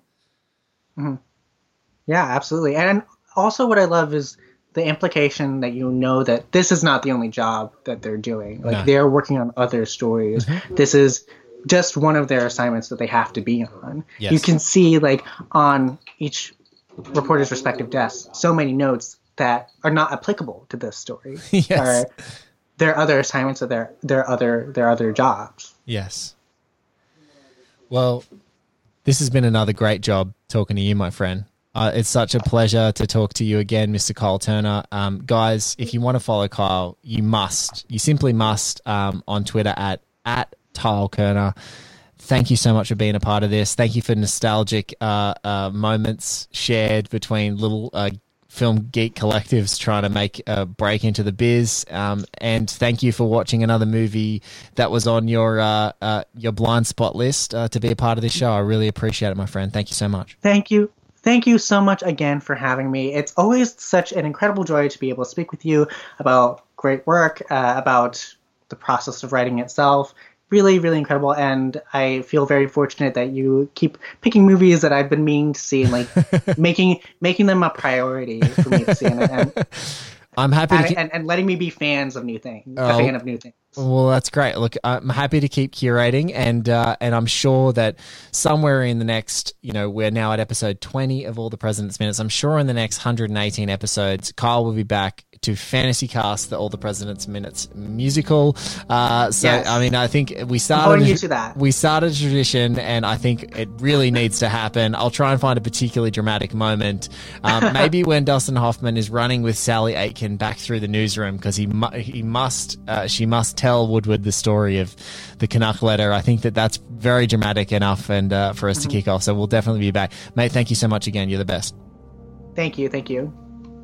Yeah, absolutely. And also what I love is the implication that you know that this is not the only job that they're doing. Like No. they're working on other stories. This is just one of their assignments that they have to be on. Yes. You can see like on each reporters' respective desks so many notes that are not applicable to this story. Yes. Or their other assignments or their their other their other jobs. Yes. Well, this has been another great job talking to you, my friend. Uh, it's such a pleasure to talk to you again, Mister Kyle Turner. Um, guys, if you want to follow Kyle, you must. You simply must um, on Twitter at, at Kyle Turner. Thank you so much for being a part of this. Thank you for nostalgic uh, uh, moments shared between little uh, film geek collectives trying to make a break into the biz. Um, and thank you for watching another movie that was on your uh, uh, your blind spot list uh, to be a part of this show. I really appreciate it, my friend. Thank you so much. Thank you. Thank you so much again for having me. It's always such an incredible joy to be able to speak with you about great work, uh, about the process of writing itself. Really, really incredible. And I feel very fortunate that you keep picking movies that I've been meaning to see and like making making them a priority for me to see. And, and I'm happy to and, keep... and, and letting me be fans of new things, oh. a fan of new things. Well, that's great. Look, I'm happy to keep curating, and uh, and I'm sure that somewhere in the next, you know, we're now at episode twenty of All the President's Minutes. I'm sure in the next one hundred eighteen episodes, Kyle will be back to fantasy cast the All the President's Minutes musical. Uh, so, yes. I mean, I think we I'm started. holding you to that. We started a tradition, and I think it really needs to happen. I'll try and find a particularly dramatic moment. Um, maybe when Dustin Hoffman is running with Sally Aitken back through the newsroom because he mu- he must uh, she must tell Woodward the story of the Canuck letter. I think that that's very dramatic enough, and uh, for us mm-hmm. to kick off. So we'll definitely be back, mate. Thank you so much again. You're the best. Thank you. Thank you.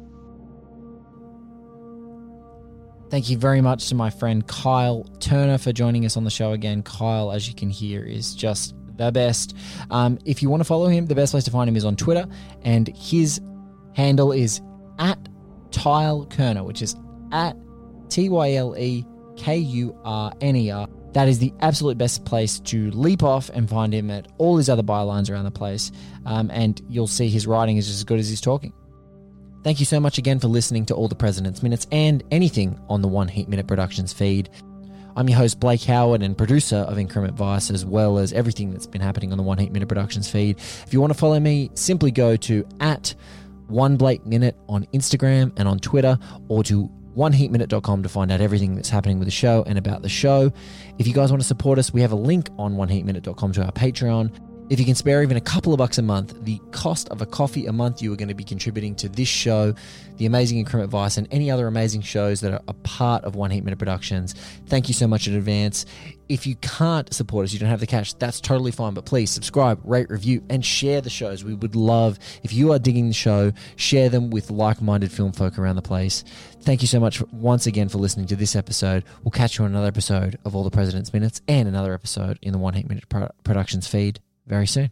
Thank you very much to my friend Kyle Turner for joining us on the show again. Kyle, as you can hear, is just the best. Um, if you want to follow him, the best place to find him is on Twitter, and his handle is at Kyle Kurner, which is at T Y L E K U R N E R. That is the absolute best place to leap off and find him at all his other bylines around the place, um, and you'll see his writing is just as good as he's talking. Thank you so much again for listening to All the President's Minutes and anything on the One Heat Minute Productions feed. I'm your host, Blake Howard, and producer of Increment Vice, as well as everything that's been happening on the One Heat Minute Productions feed. If you want to follow me, simply go to at one Blake Minute on Instagram and on Twitter, or to one heat minute dot com to find out everything that's happening with the show and about the show. If you guys want to support us, we have a link on one heat minute dot com to our Patreon. If you can spare even a couple of bucks a month, the cost of a coffee a month, you are going to be contributing to this show, the amazing Increment Vice, and any other amazing shows that are a part of One Heat Minute Productions. Thank you so much in advance. If you can't support us, you don't have the cash, that's totally fine. But please subscribe, rate, review, and share the shows. We would love, if you are digging the show, share them with like-minded film folk around the place. Thank you so much for, once again for listening to this episode. We'll catch you on another episode of All the President's Minutes and another episode in the One Heat Minute Pro- Productions feed very soon.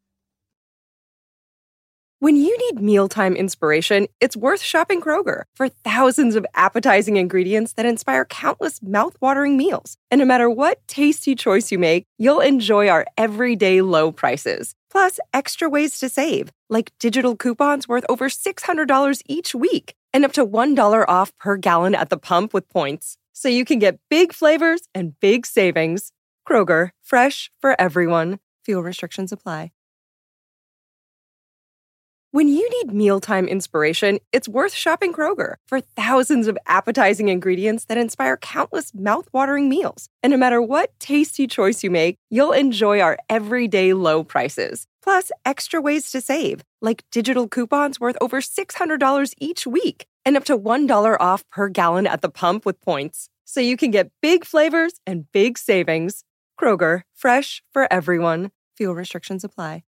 When you need mealtime inspiration, it's worth shopping Kroger for thousands of appetizing ingredients that inspire countless mouth-watering meals. And no matter what tasty choice you make, you'll enjoy our everyday low prices. Plus, extra ways to save, like digital coupons worth over six hundred dollars each week and up to one dollar off per gallon at the pump with points. So you can get big flavors and big savings. Kroger, fresh for everyone. Fuel restrictions apply. When you need mealtime inspiration, it's worth shopping Kroger for thousands of appetizing ingredients that inspire countless mouth-watering meals. And no matter what tasty choice you make, you'll enjoy our everyday low prices. Plus, extra ways to save, like digital coupons worth over six hundred dollars each week and up to one dollar off per gallon at the pump with points. So you can get big flavors and big savings. Kroger, fresh for everyone. Fuel restrictions apply.